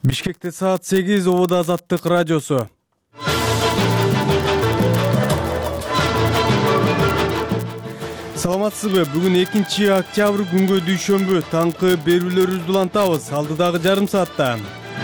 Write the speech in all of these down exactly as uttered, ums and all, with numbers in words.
Бишкекте саат сегиз Обода Азаттык радиосу. Саламатсызбы? Бүгүн экинчи октябрь күнгө дүйшөмбү. Таңкы берүүлөрүбүздү улантабыз. Алдыдагы жарым саатта.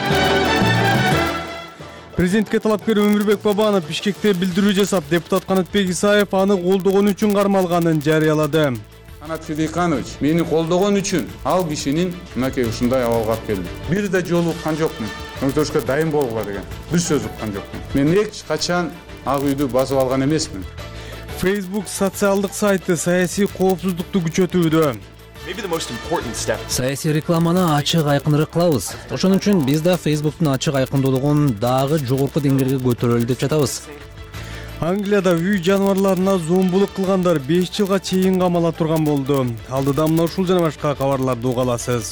Президентке талапкер Өмүрбек Бабанов Бишкекте билдирүү жасап, депутат Канатбек Исаев аны колдогон үчүн кармалганын жарыялады. Канат Федиканович мени колдогон үчүн ал кишинин мынакей ушундай абалга алып келди. Бир да жолу уккан жокмун. Өтөрүшкө дайым болгула деген. Бир сөз уккан жокмун. Мен эч качан ак үйдү басып алган эмесмин. Facebook социалдык сайты саясий коопсуздукту күчөтүүдө. Саясий рекламаны ачык айкыныраак кылабыз. Ошон үчүн биз да Facebook'тун ачык айкындуулугун дагы жогорку деңгээлге көтөрөлү деп жатабыз. Англияда үй жаныбарларына зомбулук кылгандар беш жылга чейин камала турган болду. Алдыда мына ушул жана башка кабарларды уга аласыз.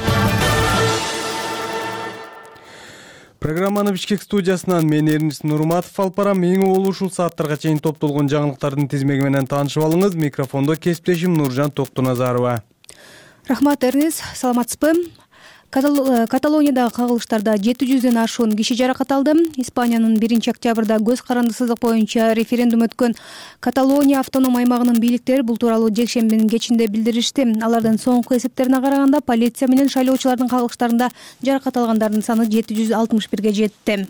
Программаны Бишкек студиясынан мен Эрнис Нурматов алып барам. Эң угул ушул сааттарга чейин топтолгон жаңылыктардын тизмеги менен таанышып алыңыз. Микрофондо кесиптешим Нуржан Токтуназарова. Рахмат, Эрнис. Саламатсызбы? Каталониядагы кагылыштарда жети жүздөн ашуун киши жаракат алды. Испаниянын биринчи октябрда көз карандысыздык боюнча референдум өткөн Каталония автоном аймагынын бийликтери бул тууралуу жекшембинин кечинде билдиришти. Алардын соңку эсептерине караганда полиция менен шайлоочулардын кагылыштарында жаракат алгандардын саны жети жүз алтымыш бирге жетти.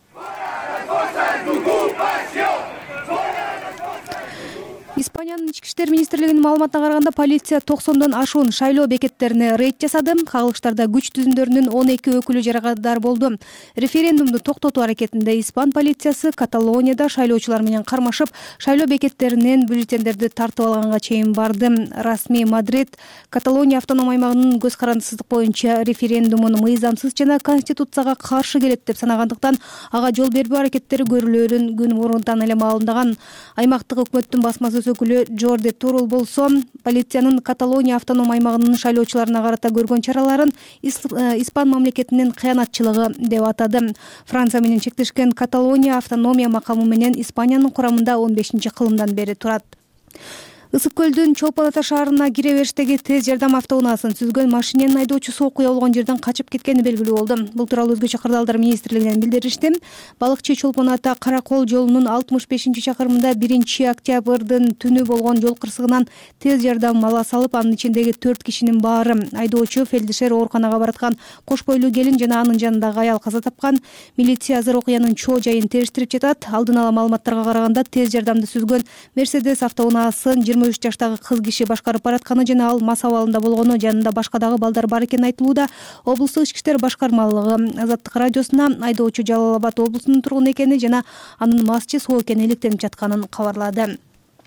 Испаниянын ички иштер министрлигинин маалыматына караганда полиция токсондон ашуун шайлоо бекеттерине рейд жасады. Кагылыштарда күч түзүмдөрүнүн он эки өкүлү жаракаттар болду. Референдумду токтотуу аракетинде испан полициясы Каталонияда шайлоочулар менен кармашып, шайлоо бекеттеринен бюллетендерди тартып алганга чейин барды. Расмий Мадрид Каталония автоном аймагынын көз карандысыздык боюнча референдумун мыйзамсыз жана конституцияга каршы келет деп санагандыктан ага жол бербөө аракеттери көрүлөөрүн күн мурунтан эле маалымдаган. Аймактык өкмөттүн басмасы өкүлү Джорди Турул болсо, полициянын Каталония автоном аймагынын шайлоочуларына карата көргөн чараларын испан мамлекетинин кыянатчылыгы деп атады. Франция менен чектешкен Каталония автономия макамы менен Испаниянын курамында он бешинчи кылымдан бери турат. Ысык көлдүн Чолпон Ата шаарына кире бериштеги тез жардам автоунаасын сүзгөн машиненин айдоочусу окуя болгон жерден качып кеткени белгилүү болду. Бул тууралуу өзгөчө кырдаалдар министрлигинен билдиришти. Балыкчы Чолпон Ата Каракол жолунун алтымыш бешинчи чакырымында биринчи октябрдын түнү болгон жол кырсыгынан тез жардам ала салып, анын ичиндеги төрт кишинин баары айдоочу, фельдшер, ооруканага бараткан кош бойлуу келин жана анын жанындагы аял каза тапкан. Милиция азыр окуянын чоо жайын териштирип жатат. Алдын ала маалыматтарга караганда тез жардамды сүзгөн Мерседес автоунаасын жыйырма үч жаштагы кыз киши башкарып баратканы жана ал мас абалында болгону, жанында башка дагы балдар бар экени айтылууда. Облустук ички иштер башкармалыгы Азаттык радиосуна айдоочу Жалал Абад облусунун тургуну экени жана анын масчы соо экени иликтенип жатканын кабарлады.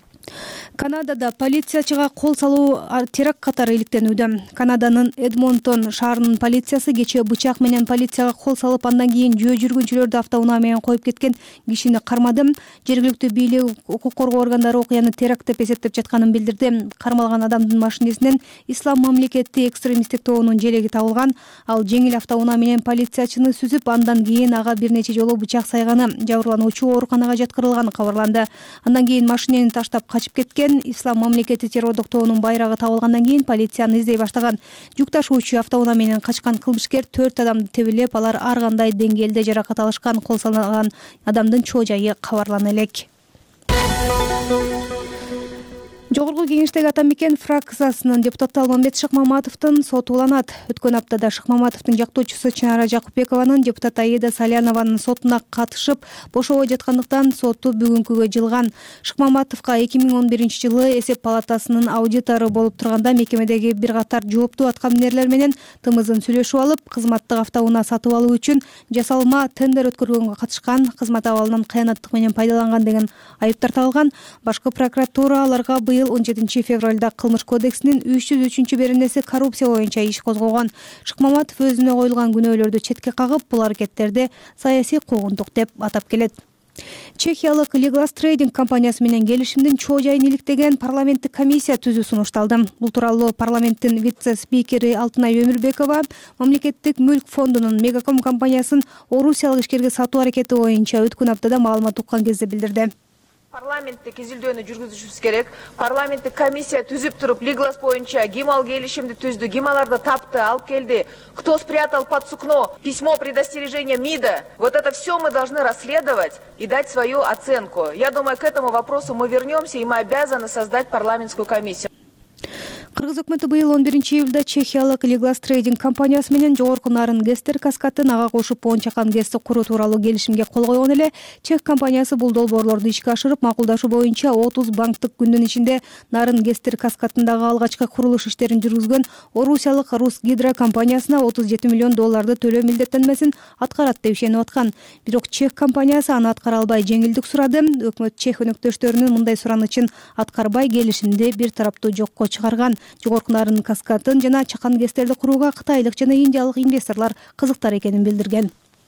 Канадада полициячыга кол салуу теракт катары иликтенүүдө. Канаданын Эдмонтон шаарынын полициясы кечээ бычак менен полицияга кол салып, андан кийин жөө жүргүнчүлөрдү автоунаа менен коюп кеткен кишини кармады. Жергиликтүү бийлик, укук коргоо органдары окуяны теракт деп эсептеп жатканын билдирди. Кармалган адамдын машинесинен Ислам мамлекети экстремисттик тобунун желеги табылган. Ал жеңил автоунаа менен полициячыны сүзүп, андан кийин ага бир нече жолу бычак сайганы. Жабырлануучу ооруканага жаткырылганы кабарланды. Андан кийин машинени таштап качып кеткен. Ислам мамлекети террордук тобунун байрагы табылгандан кийин полицияны издей баштаган. Жүк ташуучу автоунаа менен качкан кылмышкер төрт адамды тебелеп, алар ар кандай деңгээлде жаракат алышкан. Кол салган адамдын чоо жайы кабарлана элек. Жогорку кеңештеги Атамекен фракциясынын депутаты Алмамбет Шыкмаматовдун соту уланат. Өткөн аптада Шыкмаматовдун жактоочусу Чынара Жакупбекованын депутат Аида Салянованын сотуна катышып бошобой жаткандыктан соту бүгүнкүгө жылган. Шыкмаматовго эки миң он биринчи жылы эсеп палатасынын аудитору болуп турганда мекемедеги бир катар жооптуу аткаминерлер менен тымызын сүйлөшүп алып, кызматтык автоунаа сатып алуу үчүн жасалма тендер өткөргөнгө катышкан, кызмат абалынан кыянаттык менен пайдаланган деген айыптар тагылган. Башкы прокуратура аларга быйыл он жетинчи февралда кылмыш кодексинин үч жүз үчүнчү беренеси коррупция боюнча иш козгогон. Шыкмаматов өзүнө коюлган күнөөлөрдү четке кагып, бул аракеттерди саясий куугунтук деп атап келет. Чехиялык Legas Trading компаниясы менен келишимдин чоо жайын иликтеген парламенттик комиссия түзүү сунушталды. Бул тууралуу парламенттин вице-спикери Алтынай Өмүрбекова мамлекеттик мүлк фондунун Мегаком компаниясын орусиялык ишкерге сатуу аракети боюнча өткөн аптада маалымат уккан кезде билдирди. Парламенттик изилдөөнү жүргүзүшүбүз керек. Парламенттик комиссия түзүп туруп, Лиглас боюнча гимал келишимди түздү, гималарды тапты, алып келди. Кто спрятал под сукно письмо предостережения МИДа? Вот это все мы должны расследовать и дать свою оценку. Я думаю, к этому вопросу мы вернемся, и мы обязаны создать парламентскую комиссию. Кыргыз өкмөтү быйыл он биринчи июлда чехиялык Лиглас трейдинг компаниясы менен жогорку нарын гэстер каскадын ага кошуп он чакан гэсти куруу тууралуу келишимге кол койгон эле. Чех компаниясы бул долбоорлорду ишке ашырып, макулдашуу боюнча отуз банктык күндүн ичинде нарын гэстер каскадындагы алгачкы курулуш иштерин жүргүзгөн орусиялык Русгидро компаниясына отуз жети миллион долларды төлөө милдеттенмесин аткарат деп ишенип аткан. Бирок Чех компаниясы аны аткара албай жеңилдик сурады. Өкмөт Чех өнөктөштөрүнүн мындай суранычын аткарбай келишимди бир тараптуу жокко чыгарган. Жогорку нарын каскадын жана чакан гэстерди курууга кытайлык жана индиялык инвесторлор кызыктар экенин билдирген.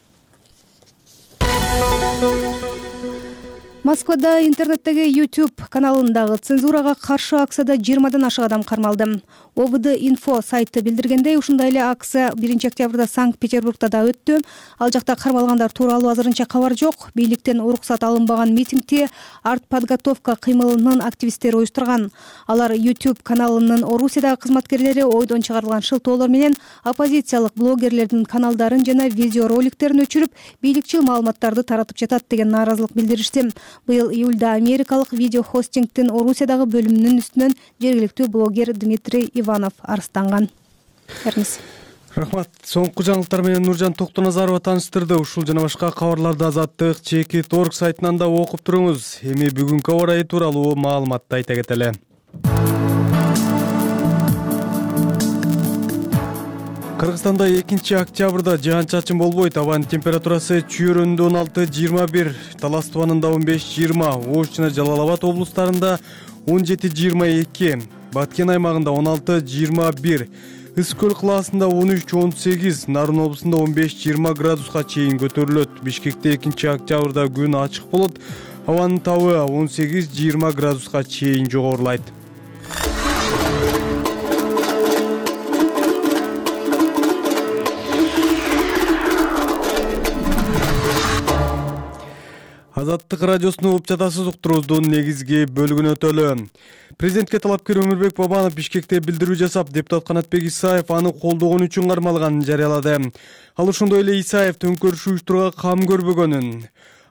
Москвада интернеттеги YouTube каналындагы цензурага каршы акцияда жыйырмадан ашык адам кармалды. ОБД инфо сайты билдиргендей, ушундай эле акция биринчи октябрда Санкт-Петербургда да өттү. Ал жакта кармалгандар тууралуу азырынча кабар жок. Бийликтен уруксат алынбаган митингди артподготовка кыймылынын активисттери уюштурган. Алар YouTube каналынын Орусиядагы кызматкерлери ойдон чыгарылган шылтоолор менен оппозициялык блогерлердин каналдарын жана видеороликтерин өчүрүп, бийликчил маалыматтарды таратып жатат деген нааразылык билдиришти. Быйыл июлда америкалык видеохостингдин Орусиядагы бөлүмүнүн үстүнөн жергиликтүү блогер Дмитрий Иванов арыстанган. Рахмат. Соңку жаңылыктар менен Нуржан Токтоназарова тааныштырды. Ушул жана башка кабарларды Азаттык Чекит Орг сайтынан да окуп туруңуз. Эми бүгүнкү аба ырайы тууралуу маалыматты айта кетели. Кыргызстанда экинчи октябрда жаан-чачын болбойт. Абанын температурасы Чүйөрөндө он алты жыйырма бир, Талас Тубанында он беш жыйырма, Ош жана Жалал Абад облустарында он жети жыйырма эки, Баткен аймагында он алты жыйырма бир, Ысык көл калаасында он үч он сегиз, Нарын облусунда он беш жыйырма градуска чейин көтөрүлөт. Бишкекте экинчи октябрда күн ачык болот. Абанын табы он сегиз жыйырма градуска чейин жогорулайт. Азаттык радиосуну угуп жатасыз, уктуруубуздун негизги бөлүгүнө өтөлү. Президентке талапкер Өмүрбек Бабанов Бишкекте билдирүү жасап, депутат Канатбек Исаев аны колдогон үчүн кармалганын жарыялады. Ал ошондой эле Исаев төңкөрүш уюштурууга кам көрбөгөнүн,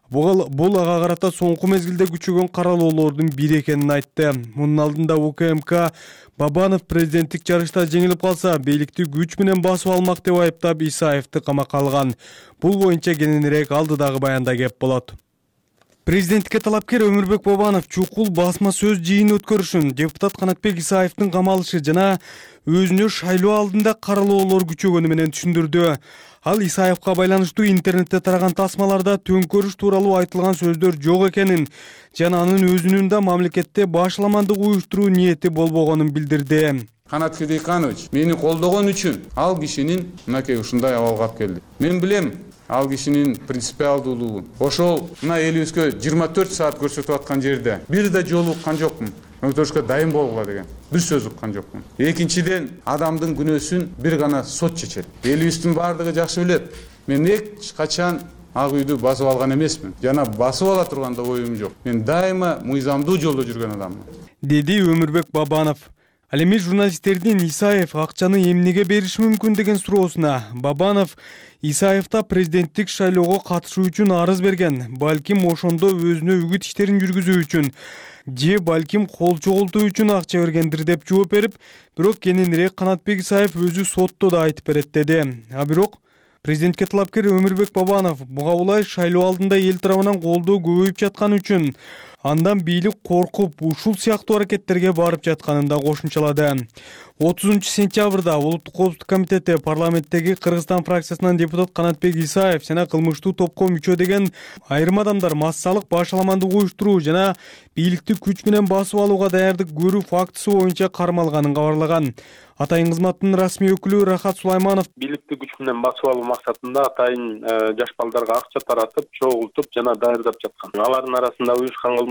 бул ага карата соңку мезгилде күчөгөн каралоолордун бири экенин айтты. Мунун алдында УКМК Бабанов президенттик жарышта жеңилип калса, бийликти күч менен басып алмак деп айыптап Исаевди камакка алган. Бул боюнча кененирээк алдыдагы баянда кеп болот. Президенттикке талапкер Өмүрбек Бабанов чукул басма сөз жыйыны өткөрүшүн, депутат Канатбек Исаевдин камалышы жана өзүнө шайлоо алдында каралоолор күчөгөнү менен түшүндүрдү. Ал Исаевка байланыштуу интернетте тараган тасмаларда төңкөрүш тууралуу айтылган сөздөр жок экенин жана анын өзүнүн да мамлекетте башаламандык уюштуруу ниети болбогонун билдирди. Канат Федиканович мени колдогон үчүн ал кишинин мынакей ушундай абалга алып келди. Мен билем ал кишинин принципиалдуулугун. Ошол мына элибизге жыйырма төрт саат көрсөтүп аткан жерде бир да жолу уккан жокмун. Өтөрүшкө дайын болгула деген бир сөз уккан жокмун. Экинчиден, адамдын күнөөсүн бир гана сот чечет. Элибиздин баардыгы жакшы билет. Мен эч качан ак үйдү басып алган эмесмин. Жана басып ала турган да оюм жок. Мен дайыма мыйзамдуу жолдо жүргөн адаммын, деди Өмүрбек Бабанов. Ал эми журналисттердин Исаев акчаны эмнеге бериши мүмкүн деген суроосуна Бабанов Исаевда президенттик шайлоого катышуу үчүн арыз берген, балким ошондо өзүнө үгүт иштерин жүргүзүү үчүн же балким кол чогултуу үчүн акча бергендир деп жооп берип, бирок кененирээк Канатбек Исаев өзү сотто да айтып берет деди. А бирок президентке талапкер Өмүрбек Бабанов буга улай шайлоо алдында эл тарабынан колдоо көбөйүп жатканы үчүн андан бийлик коркуп ушул сыяктуу аракеттерге барып жатканын да кошумчалады. отузунчу сентябрда Улуттук коопсуздук комитети парламенттеги Кыргызстан фракциясынан депутат Канатбек Исаев жана кылмыштуу топко мүчө деген айрым адамдар массалык башаламандык уюштуруу жана бийликти күч менен басып алууга даярдык көрүү фактысы боюнча кармалганын кабарлаган. Атайын кызматтын расмий өкүлү Рахат Сулайманов бийликти күч менен басып алуу максатында атайын жаш балдарга акча таратып, чогултуп жана даярдап жаткан. Алардын арасында уюшкан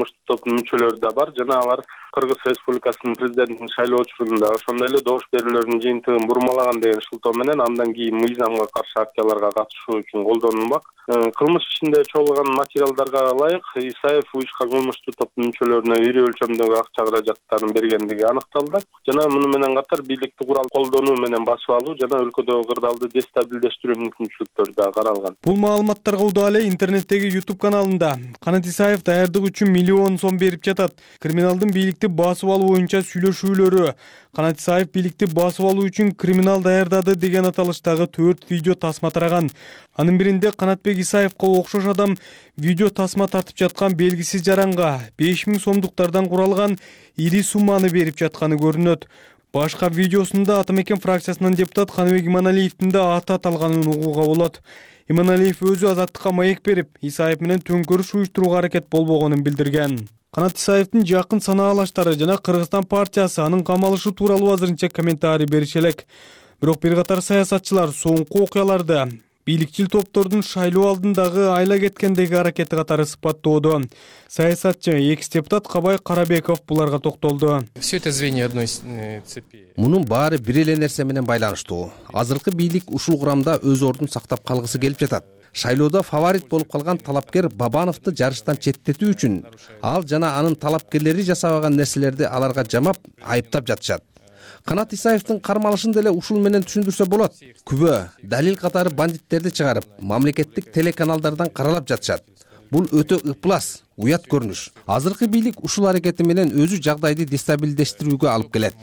кылмыштуу топтун мүчөлөрү да бар жана алар Кыргыз Республикасынын президентин шайлоо учурунда ошондой эле добуш берүүлөрдүн жыйынтыгын бурмалаган деген шылтоо менен андан кийин мыйзамга каршы акцияларга катышуу үчүн колдонулмак. Кылмыш ишинде чогулган материалдарга ылайык Исаев уюшкан кылмыштуу топтун мүчөлөрүнө ири өлчөмдөгү акча каражаттарын бергендиги аныкталды. Жана муну менен катар бийликти курал колдонуу менен басып алуу жана өлкөдөгү кырдаалды дестабилдештирүү мүмкүнчүлүктөрү да каралган. Бул маалыматтарга удаа эле интернеттеги YouTube каналында Канат Исаев даярдык үчүн миллион сом берип жатат. Криминалдын бийликти басып алуу боюнча сүйлөшүүлөрү. Канат Исаев бийликти басып алуу үчүн криминал даярдады деген аталыштагы төрт видео тасма тараган. Анын биринде Канатбек Исаевга окшош адам видео тасма тартып жаткан белгисиз жаранга беш миң сомдуктардан куралган ири сумманы берип жатканы көрүнөт. Башка видеосунда Атамекен фракциясынын депутат Каныбек Иманалиевдин да аты аталганын угууга болот. Иманалиев өзү Азаттыкка маек берип, Исаев менен төңкөрүш уюштурууга аракет болбогонун билдирген. Канат Исаевдин жакын санаалаштары жана Кыргызстан партиясы анын камалышы тууралуу азырынча комментарий берише элек. Бирок бир катар саясатчылар соңку окуяларды бийликчил топтордун шайлоо алдындагы айла кеткендеги аракети катары сыпаттоодо. Саясатчы экс-депутат Кабай Карабеков буларга токтолду. Все это звенья одной цепи. Мунун баары бир эле нерсе менен байланыштуу. Азыркы бийлик ушул курамда өз ордун сактап калгысы келип жатат. Шайлоодо фаворит болуп калган талапкер Бабановду жарыштан четтетүү үчүн ал жана анын талапкерлери жасабаган нерселерди аларга жамап, айыптап жатышат. Канат Исаевдин кармалышын деле ушул менен түшүндүрсө болот. Күбө, далил катары бандиттерди чыгарып, мамлекеттик телеканалдардан каралап жатышат. Бул өтө ыплас, уят көрүнүш. Азыркы бийлик ушул аракети менен өзү жагдайды дестабилдештирүүгө алып келет.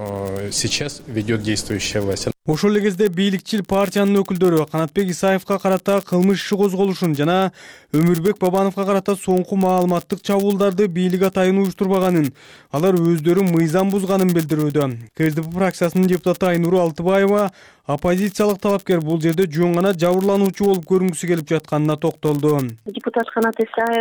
Сейчас ведет действующая власть. Ошол эле кезде бийликчил партиянын өкүлдөрү Канатбек Исаевга карата кылмыш иши козголушун жана Өмүрбек Бабановго карата соңку маалыматтык чабуулдарды бийлик атайын уюштурбаганын, алар өздөрү мыйзам бузганын билдирүүдө. КСДП фракциясынын депутаты Айнура Алтыбаева оппозициялык талапкер бул жерде жөн гана жабырлануучу болуп көрүнгүсү келип жатканына токтолду. Депутат Канат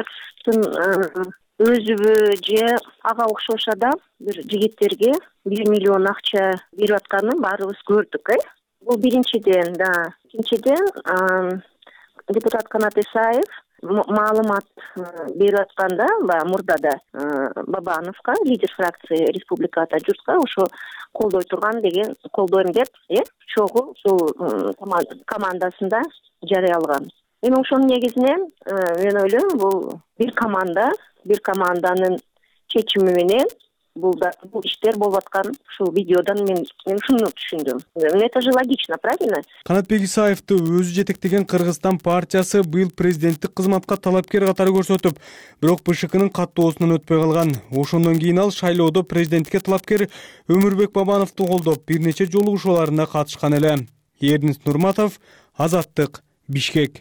Исаевдин өзүбү же ага окшош адам бир жигиттерге бир миллион акча берип атканын баарыбыз көрдүк. Э бул биринчиден. Да экинчиден депутат Канат Исаев маалымат берип атканда баягы мурда да Бабановго, лидер фракции республикада журтка ошо колдой турган деген, колдойм деп э чогуу ушул командасында жарыялаган. Эми ошонун негизинен мен ойлойм бул бир команда, бир команданын чечими менен бул да бул иштер болуп аткан ушул видеодон мен мен ушуну түшүндүм. Это же логично, правильно? Канатбек Исаевди өзү жетектеген Кыргызстан партиясы быйыл президенттик кызматка талапкер катары көрсөтүп, бирок БШКнын каттоосунан өтпөй калган. Ошондон кийин ал шайлоодо президенттикке талапкер Өмүрбек Бабановду колдоп, бир нече жолугушууларына катышкан эле. Эрнис Нурматов, Азаттык, Бишкек.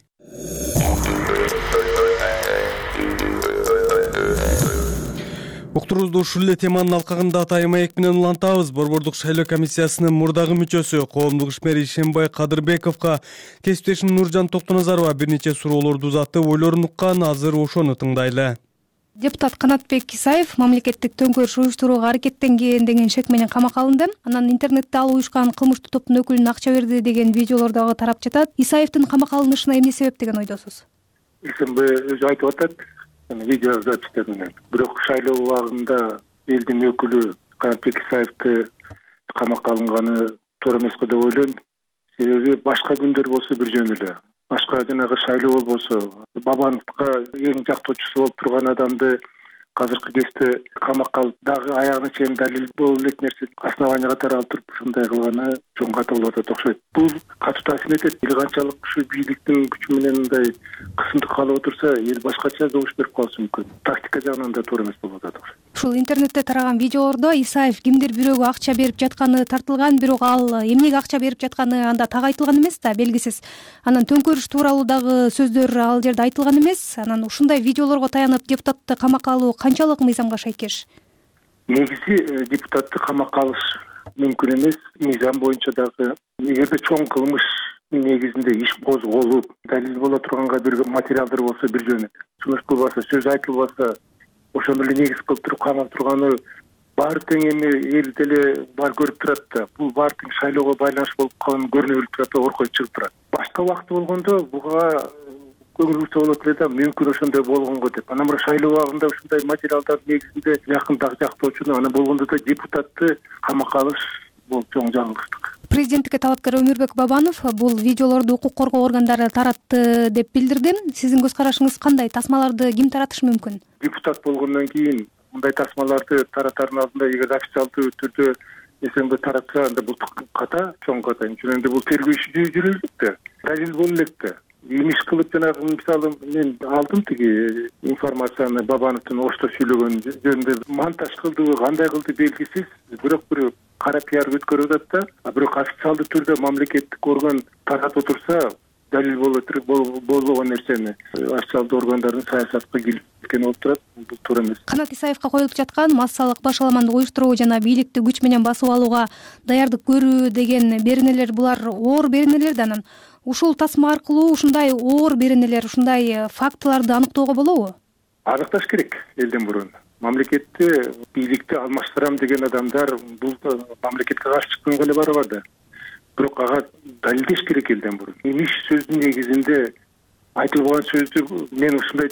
Уктурубузду ушул эле теманын алкагында Атайын маек менен улантабыз. Борбордук шайлоо комиссиясынын мурдагы мүчөсү, коомдук ишмер Ишенбай Кадырбековго кесиптешим Нуржан Токтоназарова бир нече суроолорду узатып, ойлорун уккан. Азыр ошону тыңдайлы. Депутат Канатбек Исаев мамлекеттик төңкөрүш уюштурууга аракеттенген деген шек менен камакка алынды. Анан интернетте ал уюшкан кылмыштуу топтун өкүлүнө акча берди деген видеолор дагы тарап жатат. Исаевдин камакка алынышына эмне себеп деген ойдосуз? Ишенбай өзү айтып атат. Видео записьтер менен. Бирок шайлоо убагында элдин өкүлү Канатбек Исаевди камакка алынганы туура эмес го деп ойлойм. Себеби башка күндөр болсо бир жөн эле. Башка жанагы шайлоо болбосо, Бабановго эң жактоочусу болуп турган адамды азыркы кезде камакка алып, дагы аягына чейин далил боло элек нерсе основания катары алып туруп ушундай кылганы чоң ката болуп атат окшойт. Бул катуу таасир этет. Эл канчалык ушу бийликтин күчү менен мындай кысымдык калып отурса, эл башкача добуш берип калышы мүмкүн. Тактика жагынан да туура эмес болуп атат окшойт. Ушул интернетте тараган видеолордо Исаев кимдир бирөөгө акча берип жатканы тартылган, бирок ал эмнеге акча берип жатканы анда так айтылган эмес да, белгисиз. Анан төңкөрүш тууралуу дагы сөздөр ал жерде айтылган эмес. Анан ушундай видеолорго таянып депутатты камакка алуу канчалык мыйзамга шайкеш? Негизи депутатты камакка алыш мүмкүн эмес. Мыйзам боюнча дагы эгерде чоң кылмыш негизинде иш козголуп, далил боло турганга бир материалдар болсо бир жөн. Сунуш кылбаса, сөз айтылбаса, ошону эле негиз кылып туруп камап турганы баары тең эми эл деле бар көрүп турат да. Бул баары тең шайлоого байланыш болуп калган көрүнүп турат да, оркой чыгып турат. Башка убакыт болгондо буга көңүл бурса болот эле да, мүмкүн ошондой болгонго деп. Анан мына шайлоо убагында ушундай материалдар негизинде жакында жактоочуну, анан болгондо да депутатты камакка алыш бул чоң жаңылыштык. Президенттикке талапкер Өмүрбек Бабанов бул видеолорду укук коргоо органдары таратты деп билдирди. Сиздин көз карашыңыз кандай? Тасмаларды ким таратышы мүмкүн? Депутат болгондон кийин мындай тасмаларды таратардын алдында эгер официалдуу түрдө эсенбе таратса, анда бул ката, чоң ката. Чынында бул тергөө иши жүрүп элек да, далил боло элек да. Имиш кылып жанагы мисалы мен алдым тиги информацияны Бабановдун Ошто сүйлөгөн жөнүндө монтаж кылдыбы, кандай кылды белгисиз, бирок бир кара пиар өткөрүп атат да, а бирок официалдуу түрдө мамлекеттик орган таратып отурса, далил боло болгон нерсени официалдуу органдардын саясатка килишкен болуп турат. Бул туура эмес. Канат Исаевка коюлуп жаткан массалык башаламанды уюштуруу жана бийликти күч менен басып алууга даярдык көрүү деген беренелер, булар оор беренелер да. Анан ушул тасма аркылуу ушундай оор беренелер, ушундай фактыларды аныктоого болобу? Аныкташ керек элден мурун. Мамлекетти, бийликти алмаштырам деген адамдар бул мамлекетке каршы чыкканга эле барбайт да. Бирок ага далилдеш керек элден мурун. Имиш сөздүн негизинде айтылган сөздү мен ушундай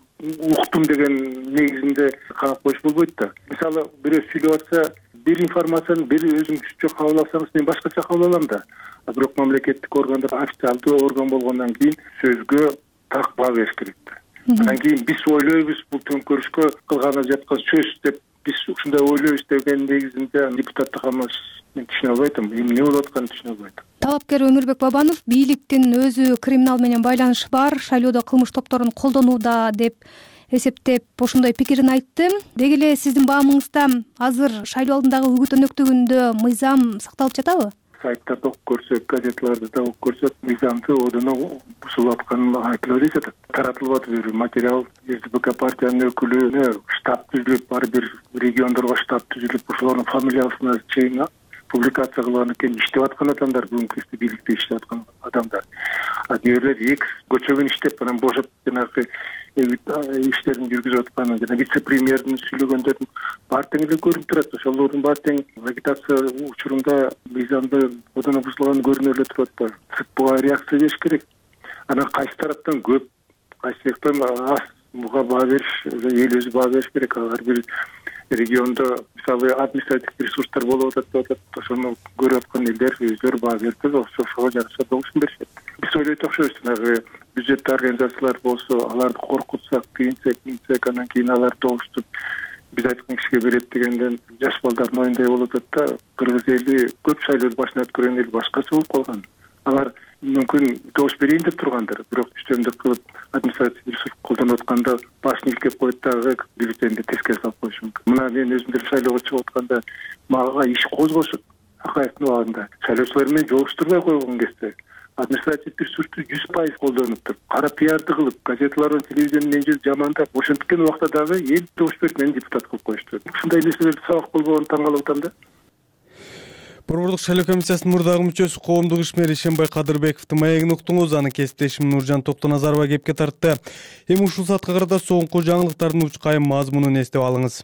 уктум деген негизинде карап коюш болбойт да. Мисалы бирөө сүйлөп атса, бир информацияны бир өзүңүзчө кабыл алсаңыз, мен башкача кабыл алам да. Бирок мамлекеттик органдар официалдуу орган болгондон кийин сөзгө так баа бериш керек да. Андан кийин биз ойлойбуз, бул төңкөрүшкө кылганы жаткан сөз деп биз ушундай ойлойбуз деген негизинде депутаттык алмаш мен түшүнө албайт, эмне болуп атканын түшүнө албайт. Талапкер Өмүрбек Бабанов бийликтин өзү криминал менен байланышы бар, шайлоодо кылмыш топторун колдонууда деп эсептеп ошондой пикирин айтты. Деги эле сиздин баамыңызда азыр шайлоо алдындагы үгүт өнөктүгүндө мыйзам сакталып жатабы? Сайттарды окуп көрсөк, газеталарды да окуп көрсөк, мыйзамды одоно бузулуп атканын айтылып жатат. Таратылып атат бир материал, СДПК партиянын өкүлүнө штаб түзүлүп, ар бир региондорго штаб түзүлүп, ошолордун фамилиясына чейин публикация кылган экен, иштеп аткан адамдар, бүгүнкү кезде бийликте иштеп аткан адамдар. А диğerler экс көчөгүн иштеп, анан бошоп жанагы иштерин жүргүзүп аткан жана вице-премьердин сүйлөгөндөрдүн баары тең эле көрүнүп турат. Ошолордун баары тең агитация учурунда мыйзамды одоно бузулган көрүнүп эле турат да. Сырт буга реакция бериш керек. Анан кайсы тараптан көп, кайсы жактан аз, буга баа бериш, эл өзү баа бериш керек. Ар бир региондо мисалы административдик ресурстар болуп атат деп атат, ошону көрүп аткан элдер өздөрү баа берип, ошого жараша добушун беришет. Биз ойлойт окшойбуз, жанагы бюджеттик организациялар болсо, аларды коркутсак, кийинсек, кийинсек, анан кийин алар добуштуп биз айткан кишиге берет дегенден жаш балдардын оюндай болуп атат да. Кыргыз эли көп шайлооду башына өткөргөн эл башкача болуп калган. Алар мүмкүн добуш берейин деп тургандар, бирок үстөмдүк кылып административдик ресурс колдонуп атканда башын илкеп коет дагы бюллетенди тескери салып коюшу мүмкүн. Мына мен өзүм деле шайлоого чыгып атканда мага иш козгошуп, Акаевдин убагында шайлоочулар менен жолугуштурбай койгон кезде административдик ресурсту жүз пайыз колдонуп туруп, кара пиарды кылып, газеталардын, телевизиянын менен жамандап, ошенткен убакта дагы эл добуш берип мени депутат кылып коюшту. Ушундай нерселерди сабак болбогонун таң калып атам да. Борбордук шайлоо комиссиясынын мурдагы мүчөсү, коомдук ишмер Ишенбай Кадырбековдун маегин уктуңуз. Анын кесиптешим Нуржан Токтоназарова кепке тартты. Эми ушул саатка карата соңку жаңылыктардын учкайым мазмунун эстеп алыңыз.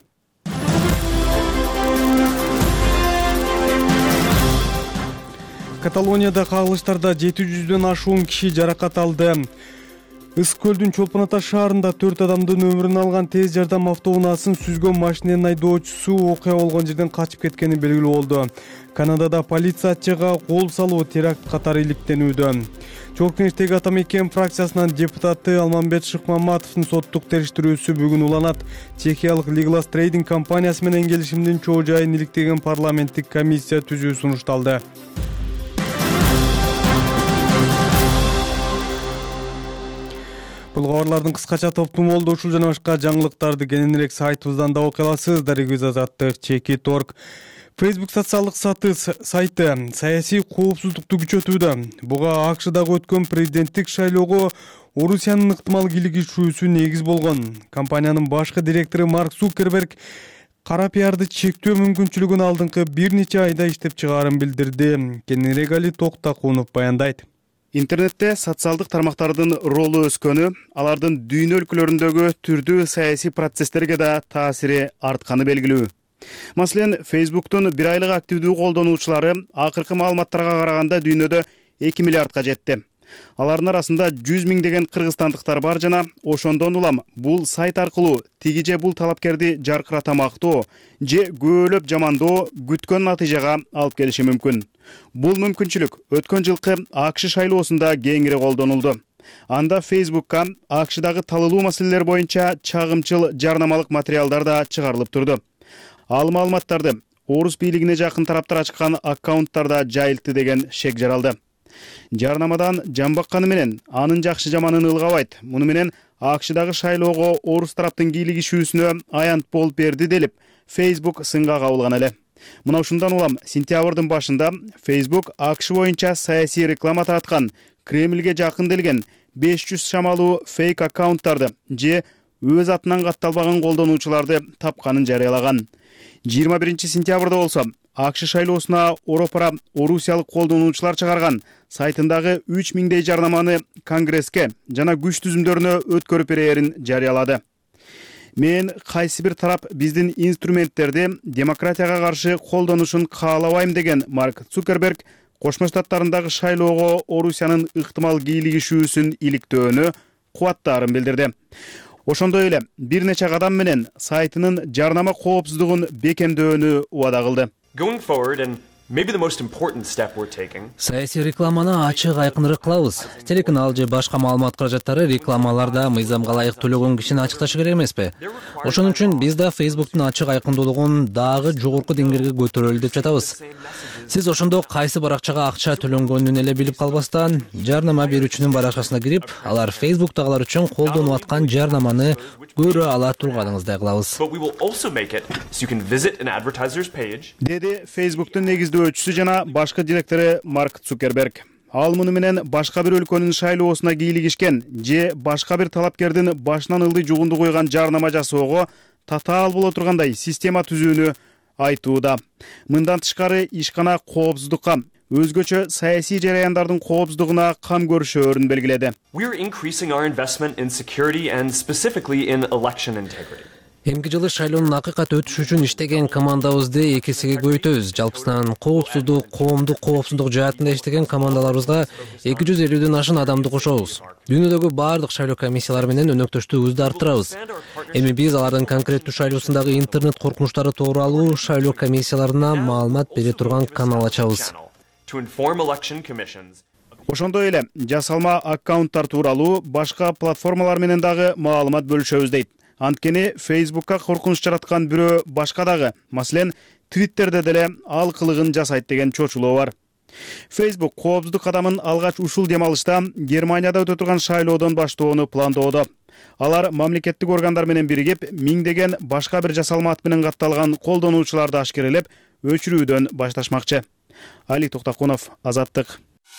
Каталонияда кагылыштарда жети жүздөн ашуун киши жаракат алды. Ысык көлдүн Чолпон Ата шаарында төрт адамдын өмүрүн алган тез жардам автоунаасын сүзгөн машиненин айдоочусу окуя болгон жерден качып кеткени белгилүү болду. Канадада полиция атчыга кол салуу теракт катары иликтенүүдө. Чогуу кеңештеги ата мекен фракциясынын депутаты Алмамбет Шыкмаматовдун соттук териштирүүсү бүгүн уланат. Чехиялык Liglas Trading компаниясы менен келишимдин чоо жайын иликтеген парламенттик комиссия түзүү сунушталды. Бул кабарлардын кыскача топтому болду. Ушул жана башка жаңылыктарды кененирээк сайтыбыздан да окуй аласыз. Дарыгыз азаттык чеки торг. Facebook социалдык саты сайты саясий коопсуздукту күчөтүүдө. Буга АКШдагы өткөн президенттик шайлоого Орусиянын ыктымал кийлигишүүсү негиз болгон. Компаниянын башкы директору Марк Цукерберг кара пиарды чектөө мүмкүнчүлүгүн алдыңкы бир нече айда иштеп чыгаарын билдирди. Кененирээк Али Токтакунов баяндайт. Интернетте социалдык тармактардын ролу өскөнү, алардын дүйнө өлкөлөрүндөгү түрдүү саясий процесстерге да таасири артканы белгилүү. Маселен, Facebooktун бир айлык активдүү колдонуучулары акыркы маалыматтарга караганда дүйнөдө эки миллиардка жетти. Алардын арасында жүз миңдеген кыргызстандыктар бар жана ошондон улам бул сайт аркылуу тиги же бул талапкерди жаркырата мактоо же көөлөп жамандоо күткөн натыйжага алып келиши мүмкүн. Бул мүмкүнчүлүк өткөн жылкы АКШ шайлоосунда кеңири колдонулду. Анда Facebook'ка АКШдагы талылуу маселелер боюнча чагымчыл жарнамалык материалдар да чыгарылып турду. Ал маалыматтарды орус бийлигине жакын тараптар ачкан аккаунттарда жайылтты деген шек жаралды. Жарнамадан жамбакканы менен анын жакшы жаманын ылгабайт. Муну менен АКШдагы шайлоого орус тараптын кийлигишүүсүнө аянт болуп берди делип Facebook сынга кабылган эле. Мына ушундан улам сентябрдын башында Facebook АКШ боюнча саясий реклама тараткан Кремльге жакын делген беш жүз шамалуу фейк аккаунттарды же өз атынан катталбаган колдонуучуларды тапканын жарыялаган. жыйырма биринчи сентябрда болсо АКШ шайлоосуна Оропара орусиялык колдонуучулар чыгарган сайтындагы үч миңдей жарнаманы Конгресске жана күч түзүмдөрүнө өткөрүп берээрин жарыялады. Мен кайсы бир тарап биздин инструменттерди демократияга каршы колдонушун каалабайм деген Марк Цукерберг Кошмо Штаттарындагы шайлоого Орусиянын ыктымал кийлигишүүсүн иликтөөнү кубаттаарын билдирди. Ошондой эле бир нече кадам менен сайтынын жарнама коопсуздугун бекемдөөнү убада кылды. Саясий рекламаны ачык айкыныраак кылабыз. Телеканал же башка маалымат каражаттары рекламаларда мыйзамга ылайык төлөгөн кишини ачыкташы керек эмеспи? Ошон үчүн биз да Facebook'тун ачык айкындуулугун дагы жогорку деңгээлге көтөрөлү деп жатабыз. Сиз ошондо кайсы баракчага акча төлөнгөнүн эле билип калбастан, жарнама берүүчүнүн баракчасына кирип, алар Facebook'тагылар үчүн колдонуп аткан жарнаманы көрө ала турганыңыздай кылабыз. Деди Facebook'тун негиздөөчүсү жана башкы директору Марк Цукерберг. Ал муну менен башка бир өлкөнүн шайлоосуна кийлигишкен же башка бир талапкердин башынан ылдый жугунду койгон жарнама жасоого татаал боло тургандай система түзүүнү айтууда. Мындан тышкары ишкана коопсуздукка, өзгөчө саясий жараяндардын коопсуздугуна кам көрүшөөрүн белгиледи. Эмки жылы шайлоонун акыйкат өтүшү үчүн иштеген командабызды эки эсеге көбөйтөбүз. Жалпысынан коопсуздук, коомдук коопсуздук жаатында иштеген командаларыбызга эки жүз элүүдөн ашын адамды кошобуз. Дүйнөдөгү баардык шайлоо комиссиялары менен өнөктөштүгүбүздү арттырабыз. Эми биз алардын конкреттүү шайлоосундагы интернет коркунучтары тууралуу шайлоо комиссияларына маалымат бере турган канал ачабыз. Ошондой эле жасалма аккаунттар тууралуу башка платформалар менен дагы маалымат бөлүшөбүз дейт. Анткени Facebook'ка коркунуч жараткан бирөө башка дагы, маселен, Twitter'де деле ал кылыгын жасайт деген чочулоо бар. Facebook коопсуздук кадамын алгач ушул демалышта Германияда өтө турган шайлоодон баштоону пландоодо. Алар мамлекеттик органдар менен биригип, миңдеген башка бир жасалма ат менен катталган колдонуучуларды ашкерелеп, өчүрүүдөн башташмакчы. Али Токтакунов, Азаттык.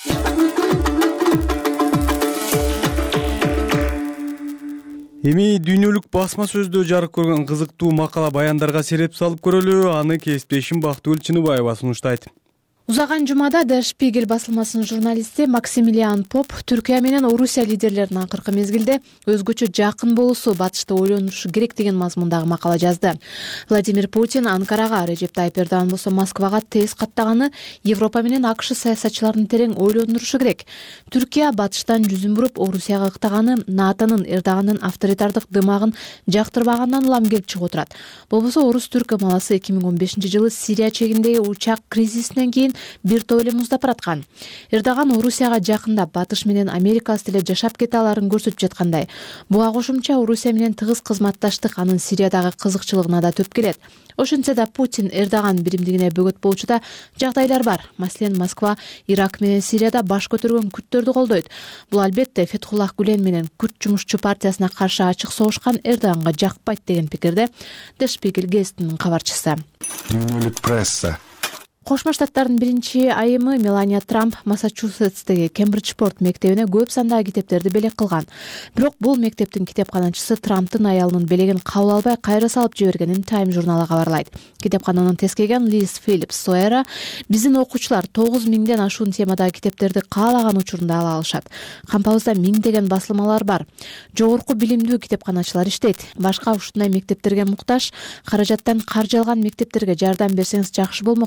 Эми дүйнөлүк басма сөздө жарык көргөн кызыктуу макала баяндарга сереп салып көрөлү. Аны кесиптешим Бактыгүл Чыныбаева сунуштайт. Узаган жумада Der Spiegel басылмасынын журналисти Максимилиан Поп Түркия менен Орусия лидерлеринин акыркы мезгилде өзгөчө жакын болуусу батышта ойлонушу керек деген мазмундагы макала жазды. Владимир Путин Анкарага, Режеп Тайып Эрдоган болсо Москвага тез каттаганы Европа менен АКШ саясатчыларын терең ойлондурушу керек. Түркия батыштан жүзүн буруп Орусияга ыктаганы НАТОнун Эрдогандын авторитардык дымагын жактырбагандан улам келип чыгып отурат. Болбосо орус-түрк маласы эки миң он бешинчи жылы Сирия чегиндеги учак кризисинен кийин бир топ эле муздап бараткан. Эрдоган Орусияга жакында батыш менен Америка стиле жашап кете аларын көрсөтүп жаткандай. Буга кошумча Орусия менен тыгыз кызматташтык анын Сириядагы кызыкчылыгына да төп келет. Ошентсе да Путин Эрдоган биримдигине бөгөт болчу да жагдайлар бар. Маселен, Москва Ирак менен Сирияда баш көтөргөн күрттөрдү колдойт. Бул албетте Фетхуллах Гүлен менен Күрт жумушчу партиясына каршы ачык согушкан Эрдоганга жакпайт деген пикирде Der Spiegel гезитинин кабарчысы. Дүйнөлүк пресса. Кошмо Штаттардын биринчи айымы Мелания Трамп Массачусетстеги Кембриджпорт мектебине көп сандагы китептерди белек кылган. Бирок бул мектептин китепканачысы Трамптын аялынын белегин кабыл албай кайра салып жибергенин Time журналы кабарлайт. Китепкананы тескеген Лиз Филлипс Сойера биздин окуучулар тогуз миңден ашуун темадагы китептерди каалаган учурунда ала алышат. Кампабызда миңдеген басылмалар бар. Жогорку билимдүү китепканачылар иштейт. Башка ушундай мектептерге муктаж, каражаттан каржы алган мектептерге жардам берсеңиз жакшы болмок деген китеп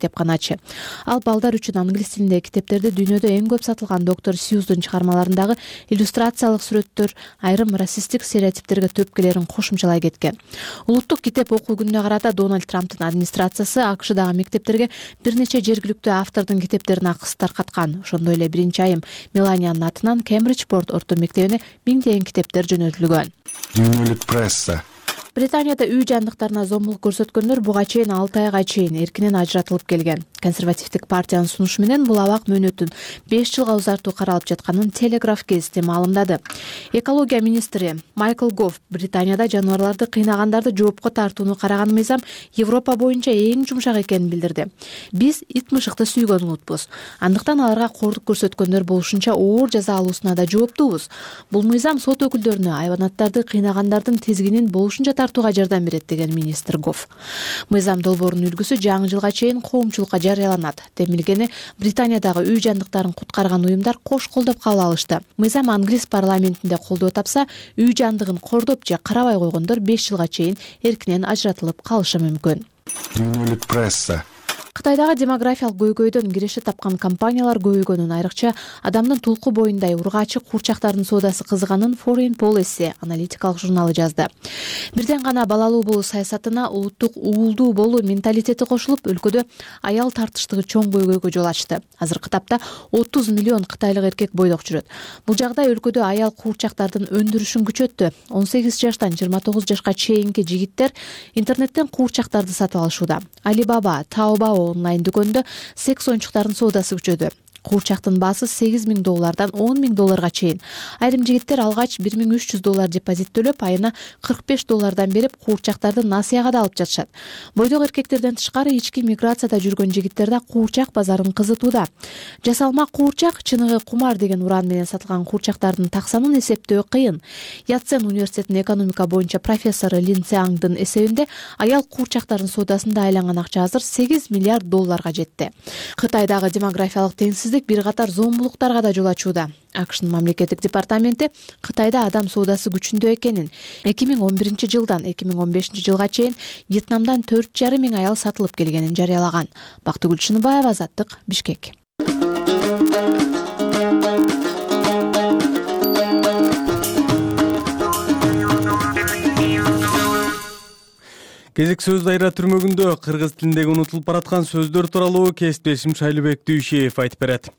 китепканачы. Ал балдар үчүн англис тилиндеги китептерди дүйнөдө эң көп сатылган доктор Сьюздун чыгармаларындагы иллюстрациялык сүрөттөр айрым расисттик стереотиптерге төпкелерин кошумчалай кеткен. Улуттук китеп окуу күнүнө карата Дональд Трамптын администрациясы АКШдагы мектептерге бир нече жергиликтүү автордун китептерине акыс таркаткан. Ошондой эле биринчи айым Меланиянын атынан Кембридж-Порт орто мектебине миңдеген китептер жөнөтүлгөн. Дүйнөлүк пресса. Британияда үй жандыктарына зомбулук көрсөткөндөр буга чейин алты айга чейин эркинен ажыратылып келген. Консервативдик партиянын сунушу менен бул абак мөөнөтүн беш жылга узартуу каралып жатканын Телеграф гезити маалымдады. Экология министри Майкл Гофф Британияда жаныбарларды кыйнагандарды жоопко тартууну караган мыйзам Европа боюнча эң жумшак экенин билдирди. Биз ит мышыкты сүйгөн улутпуз. Андыктан аларга кордук көрсөткөндөр болушунча оор жаза алуусуна да жооптуубуз. Бул мыйзам сот өкүлдөрүнө айванаттарды кыйнагандардын тизгинин болушунча тартууга жардам берет деген министр Гофф. Мыйзам долбоорунун үлгүсү жаңы жылга чейин коомчулукка жарыяланат. Демилгени Британиядагы үй жандыктарын куткарган уюмдар кош колдоп кабыл алышты. Мыйзам англис парламентинде колдоо тапса, үй жандыгын кордоп же карабай койгондор беш жылга чейин эркинен ажыратылып калышы мүмкүн. Дүйнөлүк пресса. Кытайдагы демографиялык көйгөйдөн киреше тапкан компаниялар көбөйгөнүн, айрыкча адамдын тулку боюндай ургаачы куурчактардын соодасы кызыганын Foreign Policy аналитикалык журналы жазды. Бирден гана балалуу болуу саясатына улуттук уулдуу болуу менталитети кошулуп, өлкөдө аял тартыштыгы чоң көйгөйгө жол ачты. Азыркы тапта отуз миллион кытайлык эркек бойдок жүрөт. Бул жагдай өлкөдө аял куурчактардын өндүрүшүн күчөттү. он сегиз жаштан жыйырма тогуз жашка чейинки жигиттер интернеттен куурчактарды сатып алышууда. Alibaba, Taobao онлайн дүкөндө секс оюнчуктардын соодасы күчөдү. Куурчактын баасы сегиз миң доллардан он миң долларга чейин. Айрым жигиттер алгач бир миң үч жүз доллар депозит төлөп, айына кырк беш доллардан берип куурчактарды насыяга да алып жатышат. Бойдок эркектерден тышкары ички миграцияда жүргөн жигиттер да куурчак базарын кызытууда. Жасалма куурчак чыныгы кумар деген уран менен сатылган куурчактардын таксанын эсептөө кыйын. Ятсен университетинин экономика боюнча профессору Лин Цяңдын эсебинде аял куурчактардын соодасында айланган акча азыр сегиз миллиард долларга жетти. Кытайдагы демографиялык теңсиздик бир катар зомбулуктарга да жол ачууда. АКШнын мамлекеттик департаменти Кытайда адам соодасы күчүндө экенин, эки миң он биринчи жылдан эки миң он бешинчи жылга чейин Вьетнамдан төрт жарым миң аял сатылып келгенин жарыялаган. Бактыгүл Чыныбаева, Азаттык, Бишкек. Кезек сөз дайра түрмөгүндө кыргыз тилиндеги унутулуп бараткан сөздөр тууралуу кесиптешим Шайлыбек Дүйшиев айтып берет.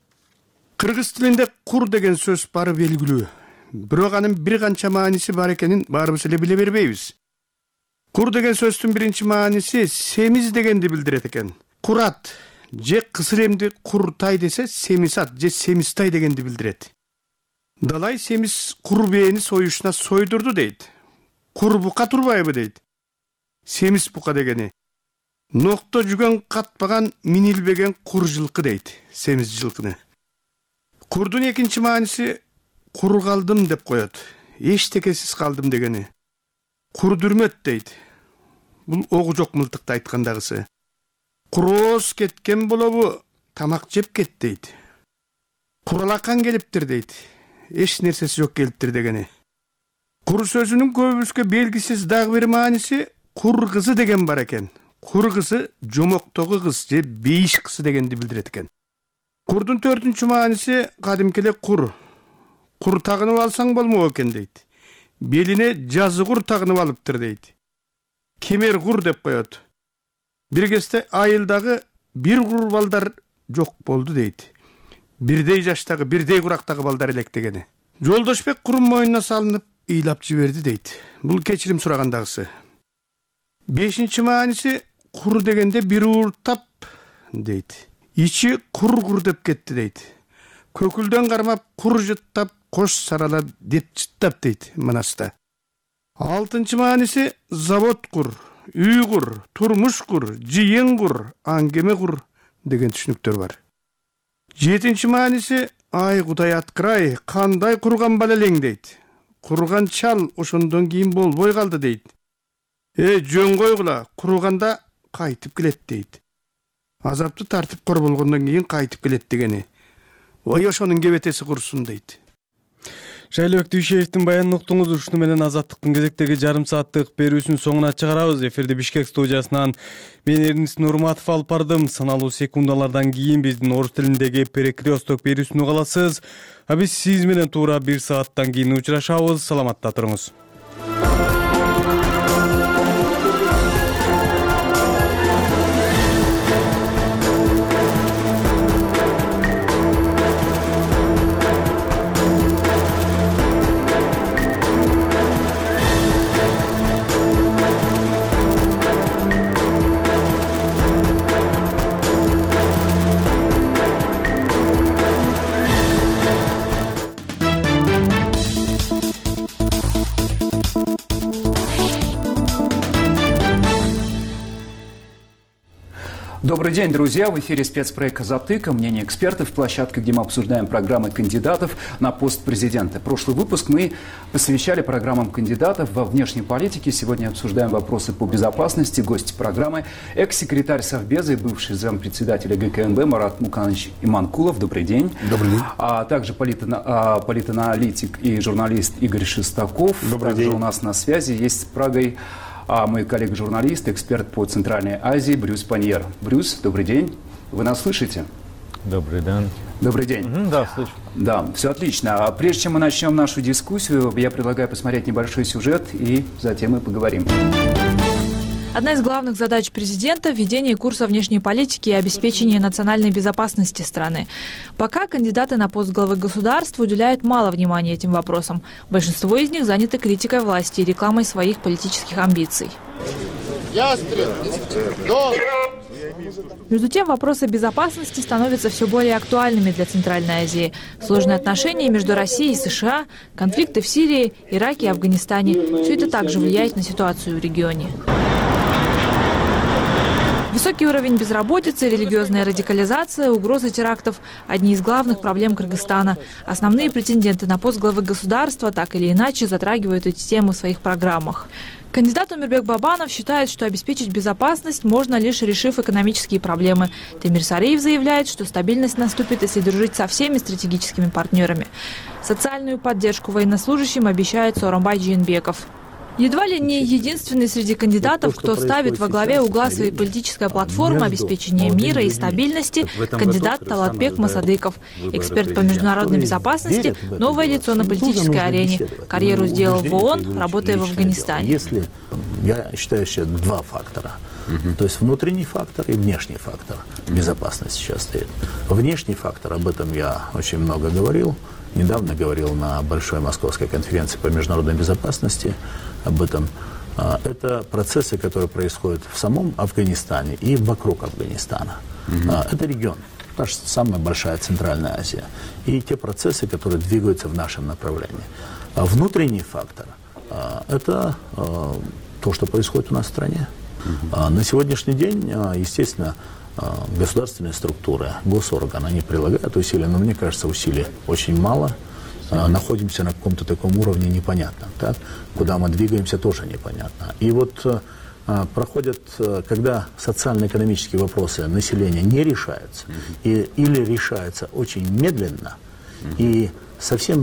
Кыргыз тилинде кур деген сөз бары белгилүү. Бирок анын бир канча мааниси бар экенин баарыбыз эле биле бербейбиз. Кур деген сөздүн биринчи мааниси семиз дегенди билдирет экен. Курат же кысыр эмди куртай десе семисат же семистай дегенди билдирет. Далай семиз кур бээни союшуна сойдурду дейт. Кур бука турбайбы дейт. Семиз бука дегени нокто жүгөн катпаган минилбеген кур жылкы дейт. Семиз жылкыны. Курдун экинчи мааниси кур калдым деп коет. Эчтекесиз калдым дегени. Кур дүрмөт дейт. Бул огу жок мылтыкты айткандагысы. Курооз кеткен болобу, тамак жеп кет дейт. Куралакан келиптир дейт. Эч нерсеси жок келиптир дегени. Кур сөзүнүн көбүбүзгө белгисиз дагы бир мааниси кур кызы деген бар экен. Кур кызы жомоктогу кыз же бейиш кызы дегенди билдирет экен. Курдун төртүнчү мааниси кадимки эле кур. Кур тагынып алсаң болмок экен дейт. Белине жазы кур тагынып алыптыр дейт. Кемер кур деп коет. Бир кезде айылдагы бир кур балдар жок болду дейт. Бирдей жаштагы, бирдей курактагы балдар элек дегени. Жолдошбек курун мойнуна салынып ыйлап жиберди дейт. Бул кечирим сурагандагысы. Бешинчи мааниси кур дегенде бир ууртап дейт. Ичи кур-кур деп кетти дейт. Көкүлдөн кармап кур жыттап, кош саралап деп жыттап дейт манаста. Алтынчы мааниси завод кур, үй кур, турмуш кур, жыйын кур, аңгеме кур деген түшүнүктөр бар. Жетинчи мааниси ай Кудай аткырай, кандай курган бала элең дейт. Курган чал ошондон кийин болбой калды дейт. Э, жөн койгула, курганда кайтып келет дейт. Азапты тартып кор болгондон кийин кайтып келет дегени. Ой ошонун кебетеси курсун дейт. Шайлоо Түйшеевдин баянын уктуңуз. Ушуну менен Азаттыктын кезектеги жарым сааттык берүүсүнүн соңуна чыгарабыз. Эфирди Бишкек студиясынан мен Эрнис Нурматов алып бардым. Саналуу секундалардан кийин биздин орус тилиндеги перекресток берүүсүнү угаласыз. А биз сиз менен туура бир сааттан кийин учурашабыз. Саламатта туруңуз. Добрый день, друзья! В эфире спецпроект «Затыка». Мнение экспертов. Площадка, где мы обсуждаем программы кандидатов на пост президента. Прошлый выпуск мы посвящали программам кандидатов во внешней политике. Сегодня обсуждаем вопросы по безопасности. Гости программы – экс-секретарь Совбеза и бывший зампредседателя ГКНБ Марат Муканович Иманкулов. Добрый день. Добрый день. А также политана- политаналитик и журналист Игорь Шестаков. Добрый также день. У нас на связи есть с Прагой А мой коллега-журналист, эксперт по Центральной Азии Брюс Паньер. Брюс, добрый день. Вы нас слышите? Добрый день. Добрый день. Mm-hmm, да, слышу. Да, все отлично. А прежде чем мы начнем нашу дискуссию, я предлагаю посмотреть небольшой сюжет, и затем мы поговорим. Одна из главных задач президента – введение курса внешней политики и обеспечение национальной безопасности страны. Пока кандидаты на пост главы государства уделяют мало внимания этим вопросам. Большинство из них заняты критикой власти и рекламой своих политических амбиций. Между тем, вопросы безопасности становятся все более актуальными для Центральной Азии. Сложные отношения между Россией и США, конфликты в Сирии, Ираке и Афганистане – все это также влияет на ситуацию в регионе. Высокий уровень безработицы, религиозная радикализация, угроза терактов – одни из главных проблем Кыргызстана. Основные претенденты на пост главы государства так или иначе затрагивают эти темы в своих программах. Кандидат Умирбек Бабанов считает, что обеспечить безопасность можно, лишь решив экономические проблемы. Темир Сариев заявляет, что стабильность наступит, если дружить со всеми стратегическими партнерами. Социальную поддержку военнослужащим обещает Сооронбай Жээнбеков. Едва ли не единственный среди кандидатов, кто ставит во главе угла своей политической платформы обеспечения мира и стабильности, кандидат Талатбек Масадыков. Эксперт по международной безопасности, новое лицо на политической арене. Карьеру сделал в ООН, работая в Афганистане. Если, я считаю, что два фактора. Угу. То есть внутренний фактор и внешний фактор безопасности сейчас стоит. Внешний фактор, об этом я очень много говорил. Недавно говорил на большой московской конференции по международной безопасности об этом. Это процессы, которые происходят в самом Афганистане и вокруг Афганистана. Угу. Это регион, та же самая большая Центральная Азия. И те процессы, которые двигаются в нашем направлении. А внутренний фактор – это то, что происходит у нас в стране. Угу. На сегодняшний день, естественно, государственные структуры, госорганы, они прилагают усилия, но мне кажется, усилий очень мало. А, находимся на каком-то таком уровне непонятном, так? Куда мы двигаемся, тоже непонятно. И вот а, проходят, когда социально-экономические вопросы населения не решаются, и, или решаются очень медленно, и совсем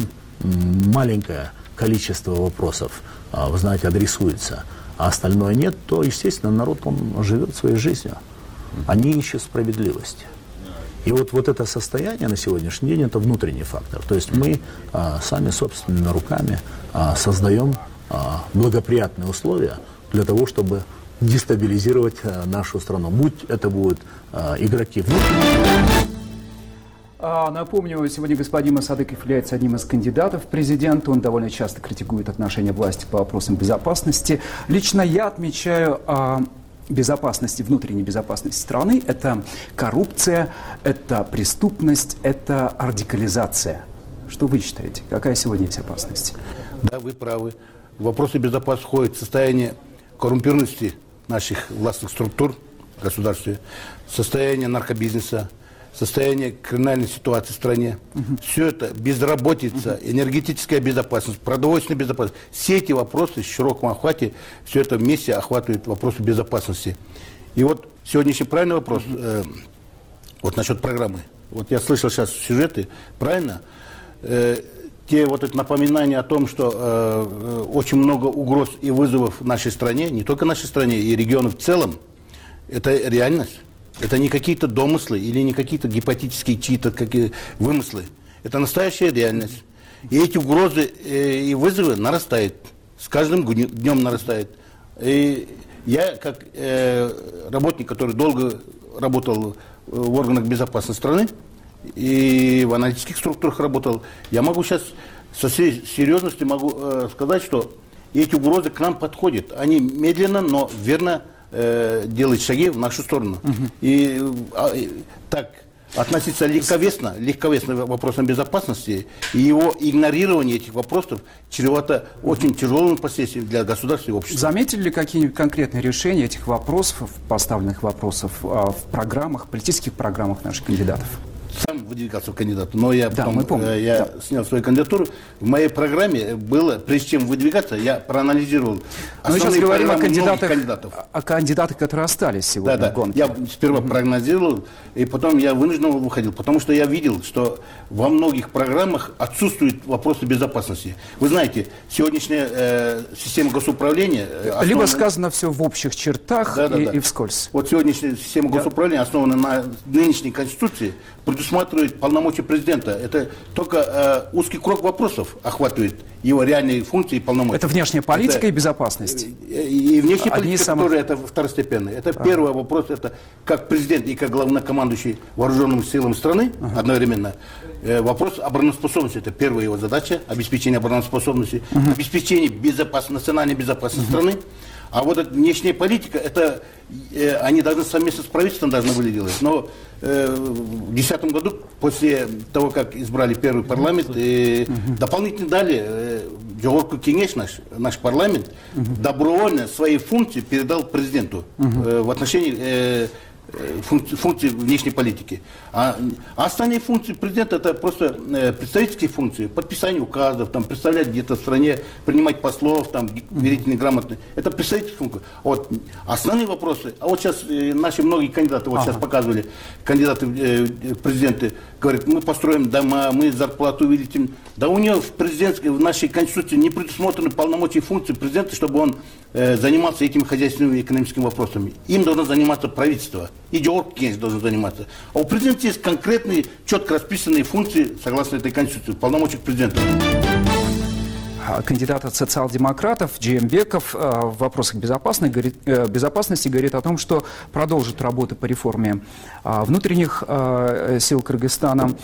маленькое количество вопросов, а, вы знаете, адресуется, а остальное нет, то, естественно, народ, он живет своей жизнью. Они ищут справедливости. И вот, вот это состояние на сегодняшний день – это внутренний фактор. То есть мы а, сами собственными руками а, создаем а, благоприятные условия для того, чтобы дестабилизировать а, нашу страну. Будь это будут а, игроки внутренние. Напомню, сегодня господин Масадыков является одним из кандидатов в президенты. Он довольно часто критикует отношения власти по вопросам безопасности. Лично я отмечаю а, безопасности, внутренней безопасности страны. Это коррупция, это преступность, это радикализация. Что вы считаете? Какая сегодня есть опасность? Да, вы правы. В вопросы безопасности входит состояние коррумпированности наших властных структур в государстве, состояние наркобизнеса, состояние криминальной ситуации в стране. Угу. Все это, безработица, угу. энергетическая безопасность, продовольственная безопасность. Все эти вопросы в широком охвате, все это вместе охватывает вопросы безопасности. И вот сегодняшний правильный вопрос, угу. э, вот насчет программы. Вот я слышал сейчас сюжеты, правильно? Э, те вот это напоминания о том, что э, очень много угроз и вызовов в нашей стране, не только в нашей стране, и региону в целом, это реальность. Это не какие-то домыслы или не какие-то гипотетические чьи-то какие вымыслы. Это настоящая реальность. И эти угрозы э, и вызовы нарастают. С каждым днем нарастают. И я, как э, работник, который долго работал в органах безопасности страны и в аналитических структурах работал, я могу сейчас со всей серьезностью могу э, сказать, что эти угрозы к нам подходят. Они медленно, но верно э, делают шаги в нашу сторону. Uh-huh. И э, так относиться легковесно, легковесно к вопросам безопасности, и его игнорирование этих вопросов чревато очень тяжелым последствием для государства и общества. Заметили ли какие-нибудь конкретные решения этих вопросов, поставленных вопросов в программах, политических программах наших кандидатов? Сам выдвигался в кандидаты, но я, да, потом, мы помним, я да. снял свою кандидатуру. В моей программе было, прежде чем выдвигаться, я проанализировал мы сейчас говорим о кандидатах, кандидатов. О кандидатах, которые остались сегодня да, в гонке. Я сперва mm-hmm. проанализировал, и потом я вынужденно выходил, потому что я видел, что во многих программах отсутствуют вопросы безопасности. Вы знаете, сегодняшняя э, система госуправления... Основана... Либо сказано все в общих чертах да, да, и, да. и вскользь. Вот сегодняшняя система да. госуправления основана на нынешней Конституции, предусматривает полномочия президента. Это только э, узкий круг вопросов охватывает его реальные функции и полномочия. Это внешняя политика это, и безопасность. И, и внешняя Одни политика, самых... тоже это второстепенная. Это ага. первый вопрос, это как президент и как главнокомандующий вооруженными силами страны ага. одновременно. Э, вопрос обороноспособности, это первая его задача, обеспечение обороноспособности, ага. обеспечение безопасности, национальной безопасности ага. страны. А вот эта внешняя политика, это э, они должны совместно с правительством должны были делать. Но э, в две тысячи десятом году, после того, как избрали первый парламент, э, uh-huh. дополнительно дали э, Джогорку Кенеш, наш, наш парламент, uh-huh. добровольно свои функции передал президенту uh-huh. э, в отношении э, функции, функции внешней политики. А, а остальные функции президента это просто э, представительские функции, подписание указов, там, представлять где-то в стране, принимать послов, там, верительные, грамотные. Это представительские функции. Вот. Основные вопросы, а вот сейчас э, наши многие кандидаты, вот ага. сейчас показывали, кандидаты э, президенты, говорят, мы построим дома, мы зарплату увеличим. Да у него в президентской, в нашей Конституции не предусмотрены полномочия и функции президента, чтобы он э, занимался этими хозяйственными и экономическими вопросами. Им должно заниматься правительство. И Джогорку Кенеш должен заниматься. А у президента есть конкретные, четко расписанные функции, согласно этой Конституции, полномочий президента. Кандидат от социал-демократов Джеймбеков в вопросах безопасности говорит о том, что продолжит работу по реформе внутренних сил Кыргызстана.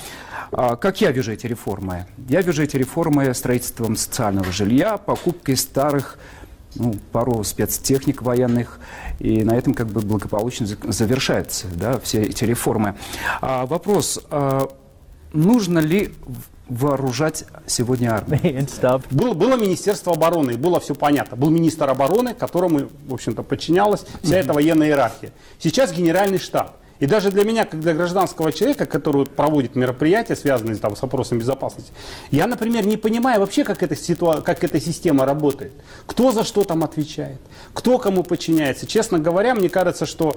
Как я вижу эти реформы? Я вижу эти реформы строительством социального жилья, покупкой старых, ну, пару спецтехник военных, и на этом как бы благополучно завершаются, да, все эти реформы. А вопрос, а нужно ли вооружать сегодня армию? Было, было Министерство обороны, и было все понятно. Был министр обороны, которому, в общем-то, подчинялась вся эта военная иерархия. Сейчас генеральный штаб. И даже для меня, как для гражданского человека, который проводит мероприятия, связанные там, с вопросом безопасности, я, например, не понимаю вообще, как эта, ситуа... как эта система работает. Кто за что там отвечает, кто кому подчиняется. Честно говоря, мне кажется, что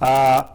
а,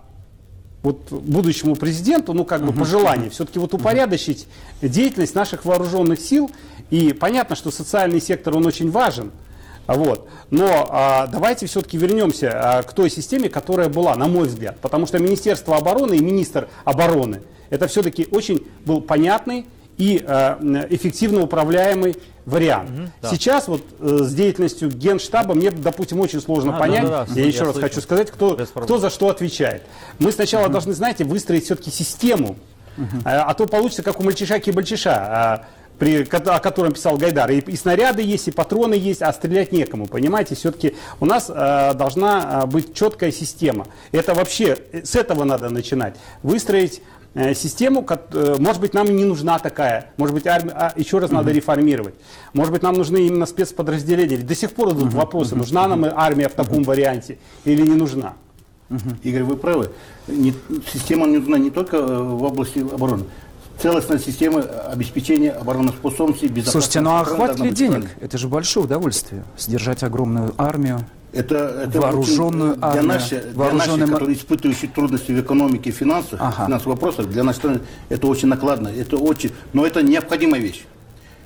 вот будущему президенту, ну как бы по желанию, все-таки вот упорядочить деятельность наших вооруженных сил. И понятно, что социальный сектор, он очень важен. Вот. Но а, давайте все-таки вернемся а, к той системе, которая была, на мой взгляд. Потому что Министерство обороны и министр обороны это все-таки очень был понятный и а, эффективно управляемый вариант. Угу, да. Сейчас вот э, с деятельностью Генштаба мне, допустим, очень сложно а, понять. Да, да, да, я еще я раз слышу. хочу сказать, кто, кто за что отвечает. Мы сначала угу. должны, знаете, выстроить все-таки систему. Угу. А, а то получится, как у мальчишаки-бальчиша. А, При, о котором писал Гайдар. И, и снаряды есть, и патроны есть, а стрелять некому. Понимаете, все-таки у нас э, должна быть четкая система. Это вообще, с этого надо начинать. Выстроить э, систему, как, э, может быть, нам не нужна такая. Может быть, армия, а, еще раз uh-huh. надо реформировать. Может быть, нам нужны именно спецподразделения. До сих пор идут uh-huh. вопросы, uh-huh. нужна нам армия в таком uh-huh. варианте или не нужна. Uh-huh. Игорь, вы правы. Не, система нужна не только в области обороны. Целостная система обеспечения обороноспособности, безопасности. Слушайте, ну а хватит ли денег? Правильно. Это же большое удовольствие. Содержать огромную армию, это, это вооруженную очень, армию. Для наших, вооруженный... наших, которые испытывающие трудности в экономике и финансах, ага. финансовых вопросах, для нашей страны это очень накладно. Это очень, но это необходимая вещь.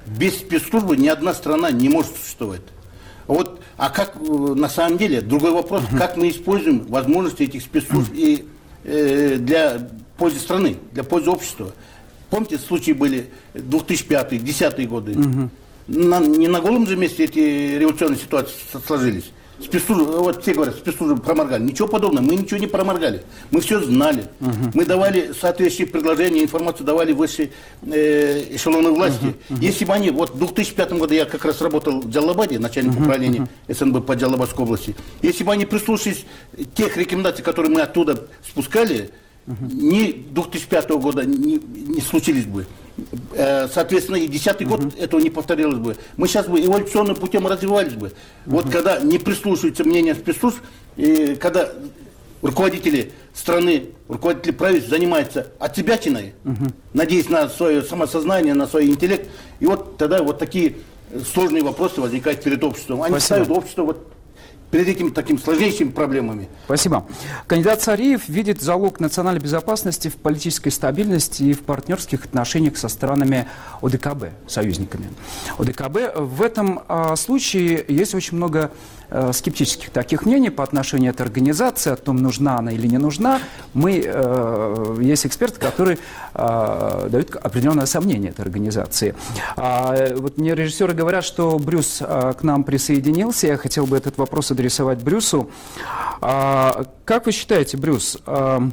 без спецслужбы ни одна страна не может существовать. Вот, а как на самом деле, другой вопрос, uh-huh. как мы используем возможности этих спецслужб uh-huh. и, э, для пользы страны, для пользы общества. Помните, случаи были две тысячи пятый, две тысячи десятые годы. Uh-huh. На, не на голом же месте эти революционные ситуации сложились. Спецслужбы, вот все говорят, спецслужбы проморгали. Ничего подобного, мы ничего не проморгали. Мы все знали. Uh-huh. Мы давали соответствующие предложения, информацию давали высшие э, эшелоны власти. Uh-huh. Uh-huh. Если бы они, вот в две тысячи пятом году я как раз работал в Джалабаде, начальник uh-huh. управления СНБ по Джалабадской области. Если бы они прислушались тех рекомендаций, которые мы оттуда спускали, uh-huh. ни две тысячи пятого года не, не случились бы. Соответственно, и десятый uh-huh. год этого не повторилось бы. Мы сейчас бы эволюционным путем развивались бы. Uh-huh. Вот когда не прислушиваются мнения спецслужб, и когда руководители страны, руководители правительства занимаются отсебятиной, uh-huh. надеясь на свое самосознание, на свой интеллект, и вот тогда вот такие сложные вопросы возникают перед обществом. Они Спасибо. ставят общество вот перед этими такими сложнейшими проблемами. Спасибо. Кандидат Сариев видит залог национальной безопасности в политической стабильности и в партнерских отношениях со странами ОДКБ, союзниками. ОДКБ. В этом а, случае есть очень много а, скептических таких мнений по отношению к этой организации, о том, нужна она или не нужна. Мы, а, есть эксперты, которые а, дают определенное сомнение этой организации. А, вот мне режиссеры говорят, что Брюс а, к нам присоединился. Я хотел бы этот вопрос адресовать Брюсу. А, как вы считаете, Брюс, а,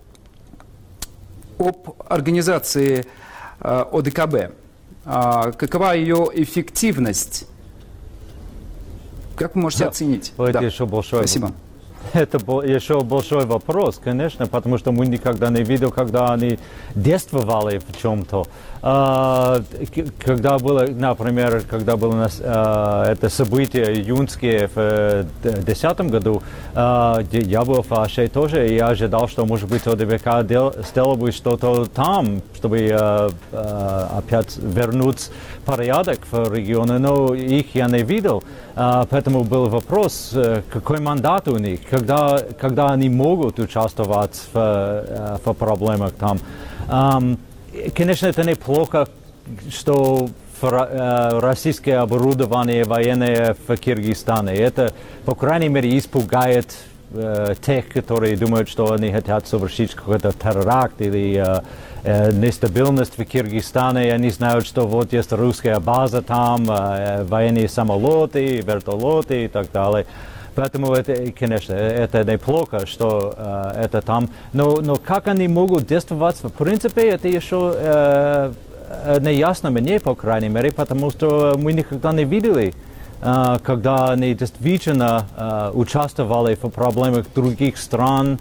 об организации а, ОДКБ? А, какова ее эффективность? Как вы можете да. оценить? Это да. еще большой Спасибо. Это еще большой вопрос, конечно, потому что мы никогда не видели, когда они действовали в чем-то. Когда было, например, когда было это событие июньское в две тысячи десятом году, я был в Аше тоже, и я ожидал, что, может быть, ОДКБ сделал бы что-то там, чтобы опять вернуть порядок в регионе, но их я не видел. Поэтому был вопрос, какой мандат у них, когда, когда они могут участвовать в, в проблемах там. Конечно, это неплохо, что российское оборудование военное в Киргизстане. Это, по крайней мере, испугает э, тех, которые думают, что они хотят совершить какой-то теракт или э, э, нестабильность в Киргизстане. И они знают, что вот есть русская база там, э, военные самолеты, вертолеты и так далее. Поэтому, это, конечно, это неплохо, что э, это там. Но, но как они могут действовать, в принципе, это еще э, не ясно мне, по крайней мере, потому что мы никогда не видели, э, когда они действительно э, участвовали в проблемах других стран,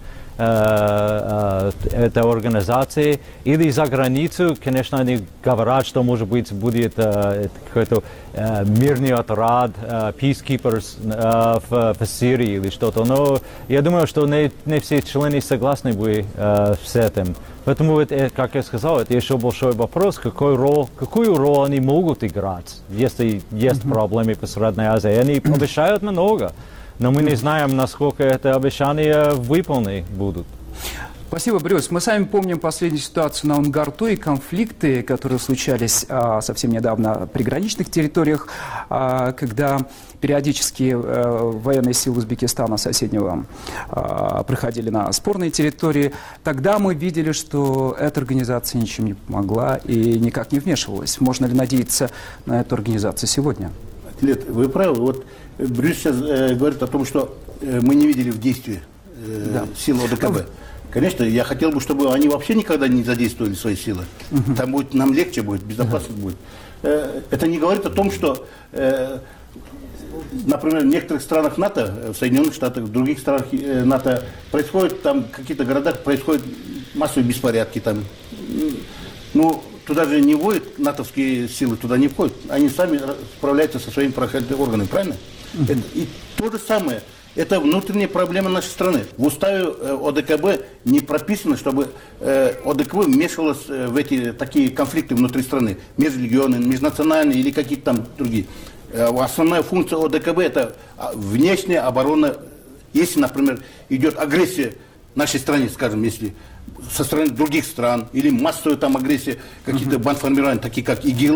этой организации, или за границу. Конечно, они говорят, что, может быть, будет uh, какой-то uh, мирный отряд, uh, peacekeepers uh, в, в Сирии или что-то. Но я думаю, что не, не все члены согласны были uh, с этим. Поэтому, это, как я сказал, это еще большой вопрос, какой роль, какую роль они могут играть, если есть mm-hmm. проблемы по Средней Азии. Они обещают много. Но мы не знаем, насколько это обещания выполнены будут. Спасибо, Брюс. Мы сами помним последнюю ситуацию на Унгарту и конфликты, которые случались а, совсем недавно в приграничных территориях, а, когда периодически а, военные силы Узбекистана соседнего а, приходили на спорные территории. Тогда мы видели, что эта организация ничем не помогла и никак не вмешивалась. Можно ли надеяться на эту организацию сегодня? Лет, вы правы. Вот Брюс сейчас э, говорит о том, что э, мы не видели в действии э, да. сил ОДКБ. Конечно, я хотел бы, чтобы они вообще никогда не задействовали свои силы. Угу. Там будет, нам легче будет, безопасно угу. будет. Э, это не говорит о том, что, э, например, в некоторых странах НАТО, в Соединенных Штатах, в других странах э, НАТО происходят там в каких-то городах происходят массовые беспорядки там. Ну, туда же не вводят натовские силы, туда не входят. Они сами справляются со своими правоохранительными органами, правильно? Uh-huh. Это, и то же самое. Это внутренняя проблема нашей страны. В уставе э, ОДКБ не прописано, чтобы э, ОДКБ вмешивалась э, в эти такие конфликты внутри страны. Межрегионные, межнациональные или какие-то там другие. Э, основная функция ОДКБ – это внешняя оборона. Если, например, идет агрессия в нашей стране, скажем, если со стороны других стран, или массовая там агрессия, какие-то uh-huh. бандформирования, такие как ИГИЛ,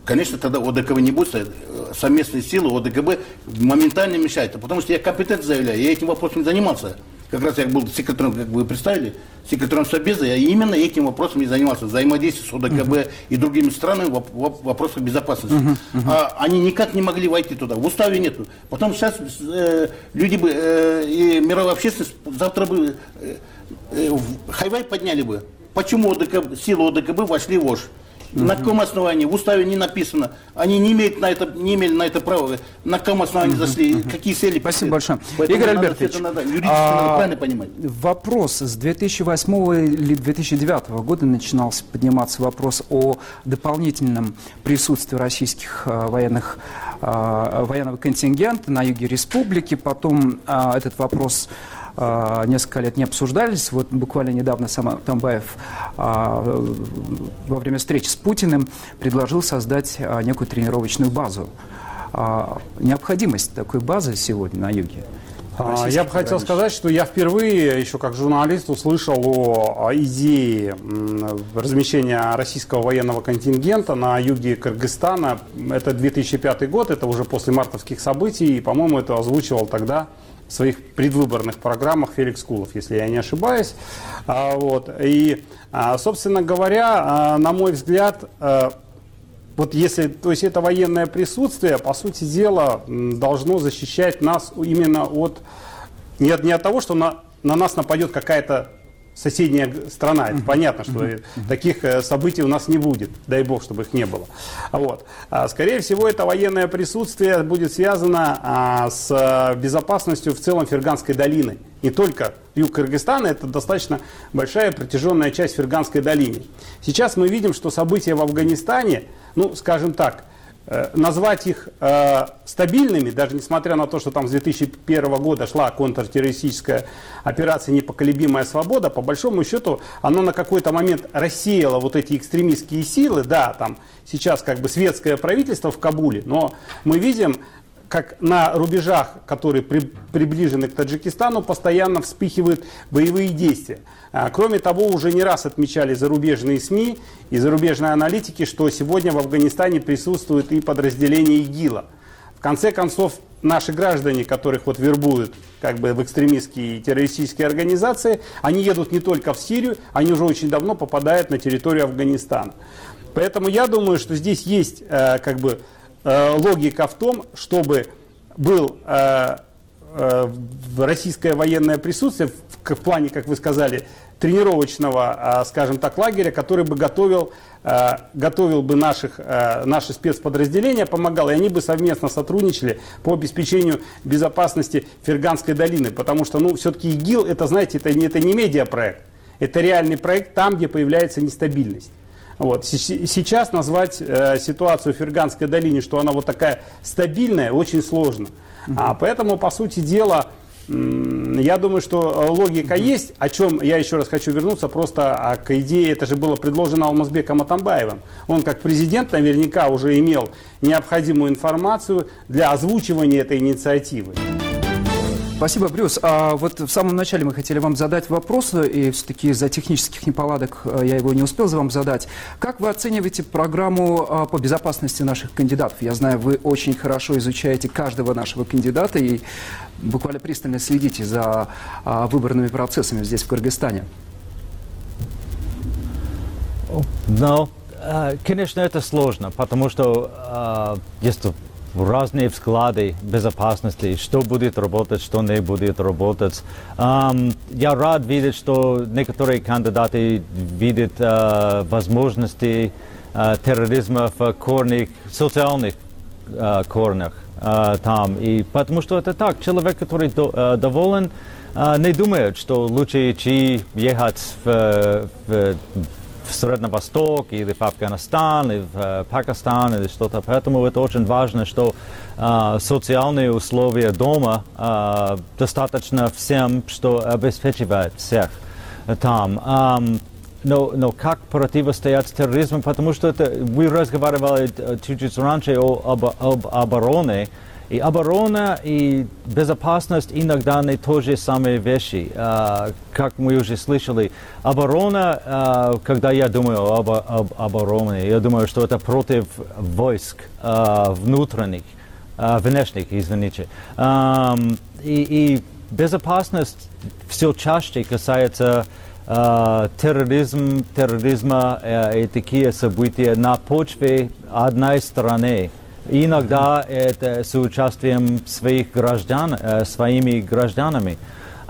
конечно, тогда ОДКБ не будет стоять. Совместные силы ОДКБ моментально мешают. Потому что я компетентно заявляю, я этим вопросом не занимался. Как раз я был секретарем, как вы представили, секретарем Совбеза, я именно этим вопросом и занимался. Взаимодействие с ОДКБ uh-huh. и другими странами в вопросах безопасности. Uh-huh. Uh-huh. А они никак не могли войти туда. В уставе нету. Потом сейчас э, люди бы, э, и мировая общественность завтра бы э, э, хайвай подняли бы. Почему ОДКБ, силы ОДКБ вошли в ОШ? Uh-huh. На каком основании? В уставе не написано. Они не имеют на это, не имели на это права. На каком основании uh-huh. зашли? Uh-huh. Какие цели? Спасибо большое. Поэтому Игорь надо Альбертович, это надо, юридически а, надо правильно понимать. Вопрос. С две тысячи восьмого или две тысячи девятого года начинался подниматься вопрос о дополнительном присутствии российских а, военных, а, военного контингента на юге республики. Потом а, этот вопрос несколько лет не обсуждались. Вот буквально недавно сам Атамбаев а, во время встречи с Путиным предложил создать а, некую тренировочную базу. А, необходимость такой базы сегодня на юге? А, я бы хотел сказать, что я впервые, еще как журналист, услышал о, о идее размещения российского военного контингента на юге Кыргызстана. Это две тысячи пятый год, это уже после мартовских событий, и, по-моему, это озвучивал тогда в своих предвыборных программах Феликс Кулов, если я не ошибаюсь. А, вот. И, а, собственно говоря, а, на мой взгляд, а, вот если, то есть это военное присутствие, по сути дела, должно защищать нас именно от, не от, не от того, что на, на нас нападет какая-то соседняя страна. Это понятно, что uh-huh. таких событий у нас не будет. Дай бог, чтобы их не было. Вот. А, скорее всего, это военное присутствие будет связано а, с безопасностью в целом Ферганской долины. Не только юг Кыргызстана, это достаточно большая протяженная часть Ферганской долины. Сейчас мы видим, что события в Афганистане, ну, скажем так, назвать их э, стабильными, даже несмотря на то, что там с две тысячи первого года шла контртеррористическая операция «Непоколебимая свобода», по большому счету она на какой-то момент рассеяла вот эти экстремистские силы. Да, там сейчас как бы светское правительство в Кабуле, но мы видим, как на рубежах, которые при, приближены к Таджикистану, постоянно вспыхивают боевые действия. А, кроме того, уже не раз отмечали зарубежные СМИ и зарубежные аналитики, что сегодня в Афганистане присутствует и подразделение ИГИЛа. В конце концов, наши граждане, которых вот вербуют как бы в экстремистские и террористические организации, они едут не только в Сирию, они уже очень давно попадают на территорию Афганистана. Поэтому я думаю, что здесь есть э, как бы логика в том, чтобы был э, э, российское военное присутствие в, в плане, как вы сказали, тренировочного, э, скажем так, лагеря, который бы готовил, э, готовил бы наших, э, наши спецподразделения, помогал, и они бы совместно сотрудничали по обеспечению безопасности Ферганской долины. Потому что, ну, все-таки ИГИЛ, это, знаете, это, это не медиапроект, это реальный проект там, где появляется нестабильность. Вот. Сейчас назвать э, ситуацию в Ферганской долине, что она вот такая стабильная, очень сложно. Uh-huh. А, поэтому, по сути дела, м- я думаю, что логика uh-huh. есть, о чем я еще раз хочу вернуться, просто а, к идее, это же было предложено Алмазбеком Атамбаевым. Он как президент наверняка уже имел необходимую информацию для озвучивания этой инициативы. Спасибо, Брюс. А вот в самом начале мы хотели вам задать вопрос, и все-таки из-за технических неполадок я его не успел вам задать. Как вы оцениваете программу по безопасности наших кандидатов? Я знаю, вы очень хорошо изучаете каждого нашего кандидата и буквально пристально следите за выборными процессами здесь, в Кыргызстане. Ну, конечно, это сложно, потому что есть разные взгляды безопасности, что будет работать, что не будет работать. Um, я рад видеть, что некоторые кандидаты видят uh, возможности uh, терроризма в корнях, социальных uh, корнях uh, там. И потому что это так, человек, который до, uh, доволен, uh, не думает, что лучше идти ехать в, в в Средний Восток, или в Афганистан, или в э, Пакистан, или что-то. Поэтому это очень важно, что э, социальные условия дома э, достаточно всем, что обеспечивает всех там. Um, но, но как противостоять терроризму, потому что это, вы разговаривали чуть-чуть раньше о, об, об обороне, И оборона и безопасность иногда не то же самые вещи. Uh, как мы уже слышали, оборона, uh, когда я думаю об, об обороне, я думаю, что это против войск uh, внутренних, uh, внешних, извините. Um, и, и безопасность все чаще касается uh, терроризм, терроризма uh, и такие события на почве одной страны. Иногда это с участием своих граждан, э, своими гражданами.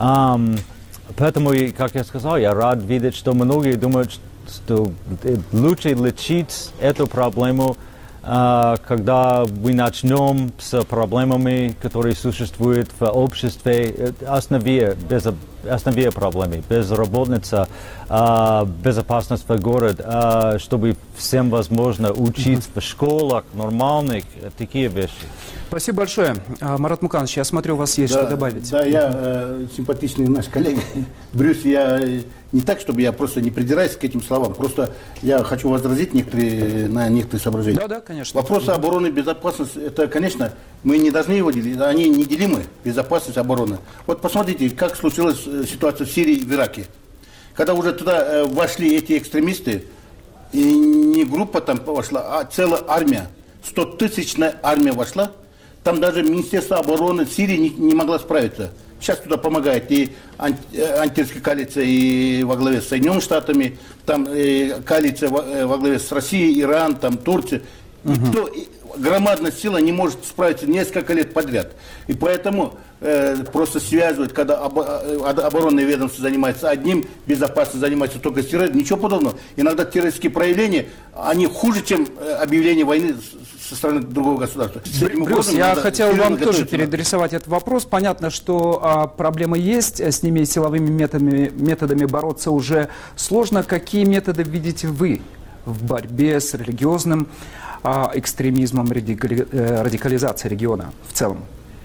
Um, поэтому, как я сказал, я рад видеть, что многие думают, что лучше лечить эту проблему, э, когда мы начнем с проблемами, которые существуют в обществе, основе, без, основе проблемы, безработица, э, безопасность в городе, э, чтобы всем возможно учиться в школах нормальных, такие вещи. Спасибо большое. Марат Муканович, я смотрю, у вас есть да, что добавить. Да, я э, симпатичный наш коллега Брюс, я не так, чтобы я просто не придираюсь к этим словам, просто я хочу возразить некоторые, на некоторые соображения. Да, да, конечно. Вопросы обороны и безопасности, это, конечно, мы не должны его делить, они неделимы, безопасность, оборона. Вот посмотрите, как случилась ситуация в Сирии и в Ираке. Когда уже туда э, вошли эти экстремисты, и не группа там вошла, а целая армия, стотысячная армия вошла, там даже Министерство обороны Сирии не, не могла справиться. Сейчас туда помогает и анти, антитеррористическая коалиция и во главе с Соединенными Штатами, там и коалиция во, во главе с Россией, Иран, там Турция. Угу. Никто, громадная сила не может справиться несколько лет подряд. И поэтому э, просто связывают, когда об, оборонное ведомство занимается одним, безопасность занимается только терроризмом, ничего подобного. Иногда террористические проявления, они хуже, чем объявление войны со стороны другого государства. Брюс, я хотел вам тоже переадресовать этот вопрос. Понятно, что а, проблемы есть, с ними силовыми методами, методами бороться уже сложно. Какие методы видите вы в борьбе с религиозным а, экстремизмом, радикали, э, радикализацией региона в целом?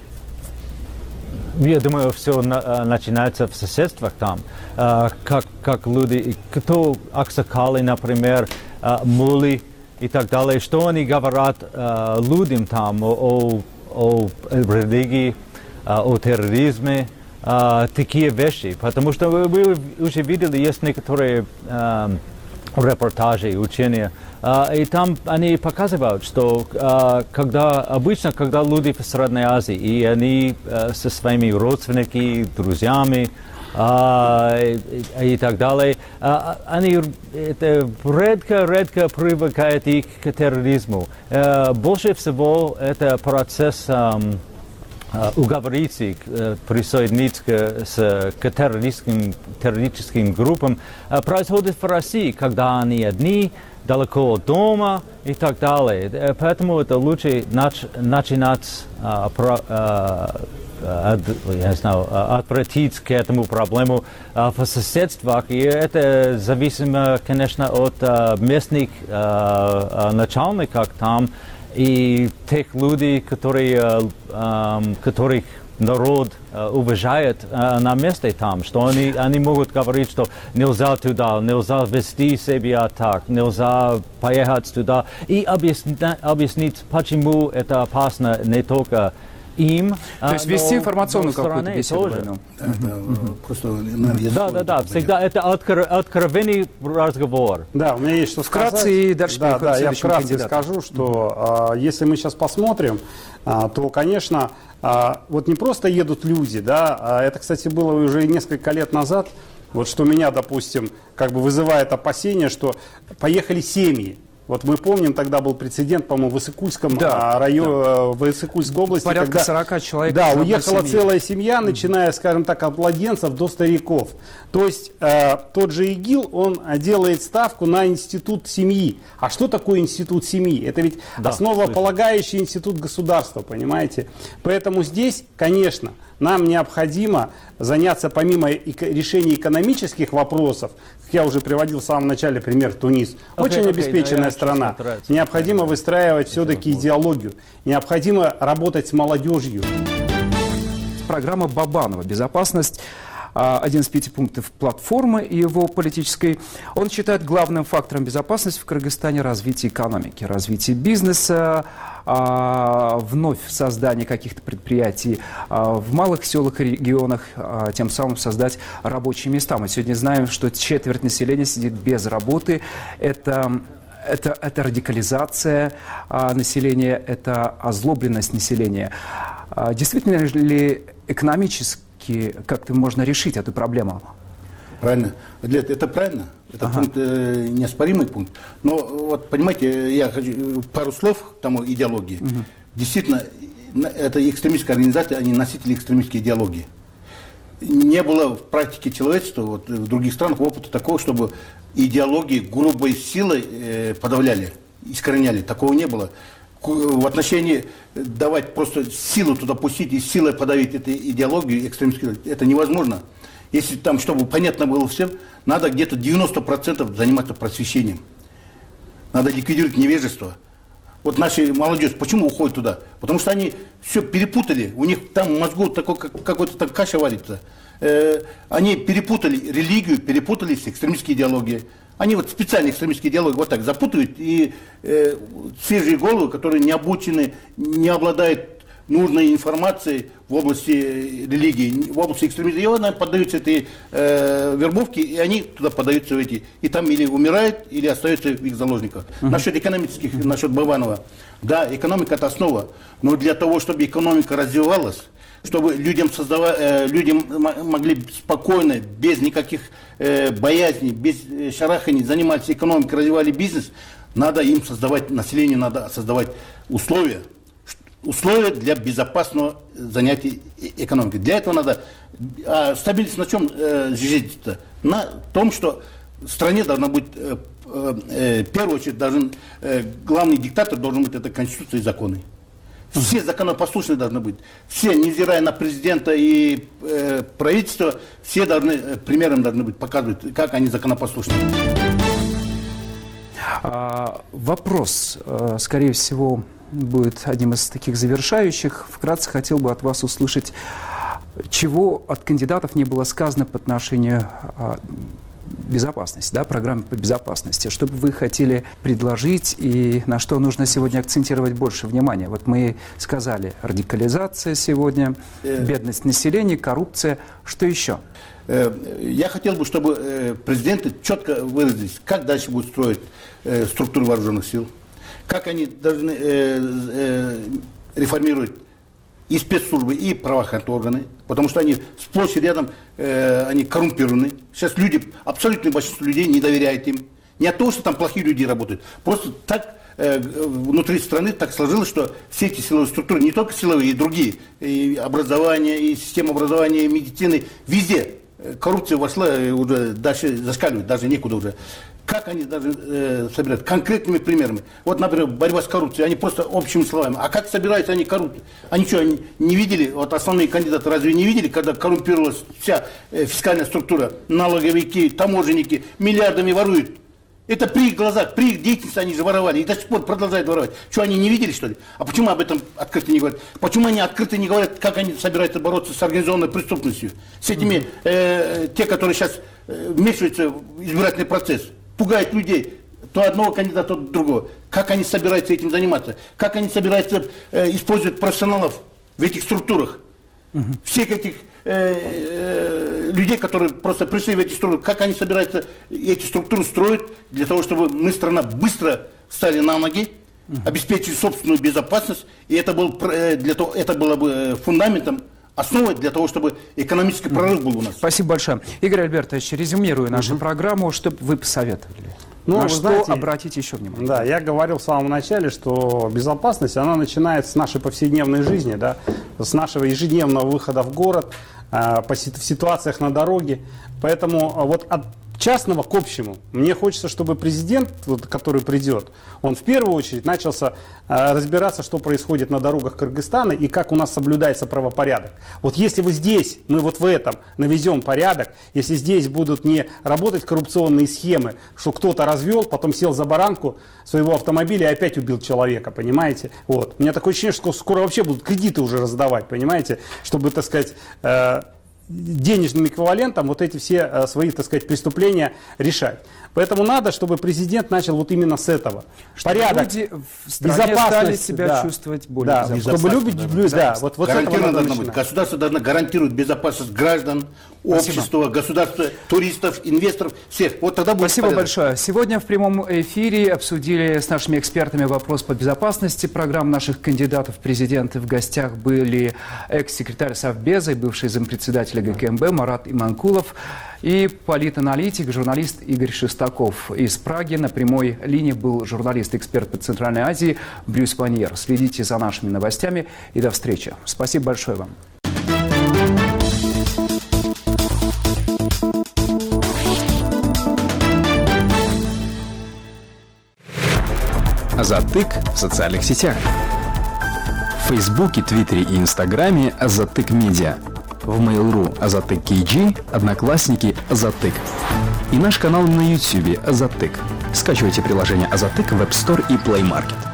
Я думаю, все на, начинается в соседствах там. Uh, как, как люди, кто аксакалы, например, uh, мули и так далее, что они говорят uh, людям там о, о, о религии, uh, о терроризме, uh, такие вещи. Потому что вы, вы уже видели, есть некоторые uh, репортажи, учения, uh, и там они показывают, что uh, когда, обычно, когда люди в Средней Азии, и они uh, со своими родственниками, друзьями, Uh, и, и так далее. Uh, они редко-редко привыкают и к терроризму. Uh, больше всего это процесс um, uh, уговориться, uh, присоединиться к, с, к террористическим, террористическим группам uh, происходит в России, когда они одни, далеко от дома и так далее. Uh, поэтому это лучше нач, начинать uh, про, uh, От, я знаю, отвратить к этому проблему в соседствах. И это зависимо, конечно, от местных начальников там и тех людей, которые, которых народ уважает на месте там, что они, они могут говорить, что нельзя туда, нельзя вести себя так, нельзя поехать туда, и объяснить, объяснить, почему это опасно не только им, то есть вести информационную какую-то беседу. Да, да, да, всегда это откро, откровенный разговор. Да, у меня есть что сказать. Вкратце и дальше да, да, я вкратце кандидату. скажу, что а, если мы сейчас посмотрим, а, то, конечно, а, вот не просто едут люди, да, а это, кстати, было уже несколько лет назад, вот что меня, допустим, как бы вызывает опасение, что поехали семьи. Вот мы помним, тогда был прецедент, по-моему, в Иссык-Кульском да, районе, да. в Иссык-Кульской области. Порядка когда, сорока человек. Да, уехала семьи. Целая семья, начиная, скажем так, от младенцев до стариков. То есть э, тот же ИГИЛ, он делает ставку на институт семьи. А что такое институт семьи? Это ведь да, основополагающий слышно. Институт государства, понимаете? Поэтому здесь, конечно, нам необходимо заняться, помимо решения экономических вопросов, как я уже приводил в самом начале пример Тунис, okay, очень okay, обеспеченная okay, страна, необходимо выстраивать все-таки идеологию, необходимо работать с молодежью. Программа Бабанова «Безопасность». один из пяти пунктов платформы его политической. Он считает главным фактором безопасности в Кыргызстане развитие экономики, развитие бизнеса, вновь создание каких-то предприятий в малых селах и регионах, тем самым создать рабочие места. Мы сегодня знаем, что четверть населения сидит без работы. Это, это, это радикализация населения, это озлобленность населения. Действительно ли экономически как-то можно решить эту проблему? Правильно. Это правильно. Это ага. пункт, э, неоспоримый пункт. Но вот, понимаете, я хочу пару слов к тому идеологии. Угу. Действительно, это экстремистская организация, они носители экстремистской идеологии. Не было в практике человечества, вот, в других странах опыта такого, чтобы идеологии грубой силой э, подавляли, искореняли. Такого не было. В отношении давать просто силу туда пустить и силой подавить эту идеологию экстремистскую, это невозможно. Если там, чтобы понятно было всем, надо где-то девяносто процентов заниматься просвещением. Надо ликвидировать невежество. Вот наша молодежь, почему уходит туда? Потому что они все перепутали. У них там в мозгу такой, какой-то там каша варится. Э, они перепутали религию, перепутали с экстремистской идеологией. Они вот специально экстремистские идеологии вот так запутывают. И э, свежие головы, которые не обучены, не обладают нужной информации в области религии, в области экстремизма, и они поддаются этой э, вербовке, и они туда поддаются в эти. И там или умирают, или остаются в их заложниках. Uh-huh. Насчет экономических, uh-huh. насчет Бабанова. Да, экономика – это основа. Но для того, чтобы экономика развивалась, чтобы людям, создава, э, людям могли спокойно, без никаких э, боязней, без э, шараханий заниматься экономикой, развивали бизнес, надо им создавать, населению надо создавать условия, условия для безопасного занятия экономикой. Для этого надо а стабильность на чем э, жить-то? На том, что в стране должна быть, э, э, в первую очередь, должен, э, главный диктатор должен быть это Конституция и законы. Все законопослушные должны быть. Все, невзирая на президента и э, правительство, все должны, э, примером должны быть, показывать, как они законопослушны. А, вопрос, э, скорее всего, будет одним из таких завершающих. Вкратце хотел бы от вас услышать, чего от кандидатов не было сказано по отношению а, безопасности, да, программы по безопасности. Что бы вы хотели предложить и на что нужно сегодня акцентировать больше внимания? Вот мы сказали, радикализация сегодня, бедность населения, коррупция. Что еще? Я хотел бы, чтобы президенты четко выразились, как дальше будут строить структуру вооруженных сил, как они должны э, э, реформировать и спецслужбы, и правоохранительные органы, потому что они сплошь и рядом, э, они коррумпированы. Сейчас люди, абсолютное большинство людей не доверяют им. Не от того, что там плохие люди работают, просто так э, внутри страны так сложилось, что все эти силовые структуры, не только силовые, и другие, и образование, и система образования, и медицины, везде коррупция вошла, уже дальше зашкаливает, даже некуда уже. Как они даже э, собирают? Конкретными примерами. Вот, например, борьба с коррупцией, они просто общими словами. А как собираются они коррупцию? Они что, они не видели, вот основные кандидаты разве не видели, когда коррумпировалась вся э, фискальная структура, налоговики, таможенники, миллиардами воруют? Это при их глазах, при их деятельности они же воровали и до сих пор продолжают воровать. Что, они не видели, что ли? А почему об этом открыто не говорят? Почему они открыто не говорят, как они собираются бороться с организованной преступностью? С этими, э, те, которые сейчас э, вмешиваются в избирательный процесс, пугают людей, то одного кандидата, то другого. Как они собираются этим заниматься? Как они собираются э, использовать профессионалов в этих структурах? Uh-huh. Всех этих э, э, людей, которые просто пришли в эти структуры, как они собираются эти структуры строить для того, чтобы мы, страна, быстро стали на ноги, uh-huh. обеспечили собственную безопасность, и это, был, э, для того, это было бы фундаментом, основой для того, чтобы экономический прорыв был у нас. Спасибо большое. Игорь Альбертович, резюмируя нашу uh-huh. программу, что бы вы посоветовали? Ну, на вы что знаете, обратить еще внимание? Да, я говорил в самом начале, что безопасность, она начинается с нашей повседневной жизни, да, с нашего ежедневного выхода в город, э, по, в ситуациях на дороге. Поэтому вот от частного к общему. Мне хочется, чтобы президент, вот, который придет, он в первую очередь начался э, разбираться, что происходит на дорогах Кыргызстана и как у нас соблюдается правопорядок. Вот если вы здесь, мы вот в этом наведем порядок, если здесь будут не работать коррупционные схемы, что кто-то развел, потом сел за баранку своего автомобиля и опять убил человека, понимаете? Вот. У меня такое ощущение, что скоро вообще будут кредиты уже раздавать, понимаете? Чтобы, так сказать... Э, денежным эквивалентом вот эти все э, свои, так сказать, преступления решать. Поэтому надо, чтобы президент начал вот именно с этого. Чтобы порядок, люди в стране стали себя да, чувствовать более да, безопасно. чтобы любить, да, вот, вот с этого надо должно начинать. быть. Государство должно гарантировать безопасность граждан, общества, государства, туристов, инвесторов, всех. Вот тогда будет Спасибо порядок. большое. Сегодня в прямом эфире обсудили с нашими экспертами вопрос по безопасности программ наших кандидатов в президенты. В гостях были экс-секретарь Совбеза и бывший зампредседателя ГКМБ Марат Иманкулов и политаналитик, журналист Игорь Шестаков. Из Праги на прямой линии был журналист-эксперт по Центральной Азии Брюс Ваньер. Следите за нашими новостями и до встречи. Спасибо большое вам. Азатык в социальных сетях. В Фейсбуке, Твиттере и Инстаграме Азатык Медиа. В Mail.ru Азатык кей джи, Одноклассники Азатык. И наш канал на Ютьюбе Азатык. Скачивайте приложение Азатык в App Store и Play Market.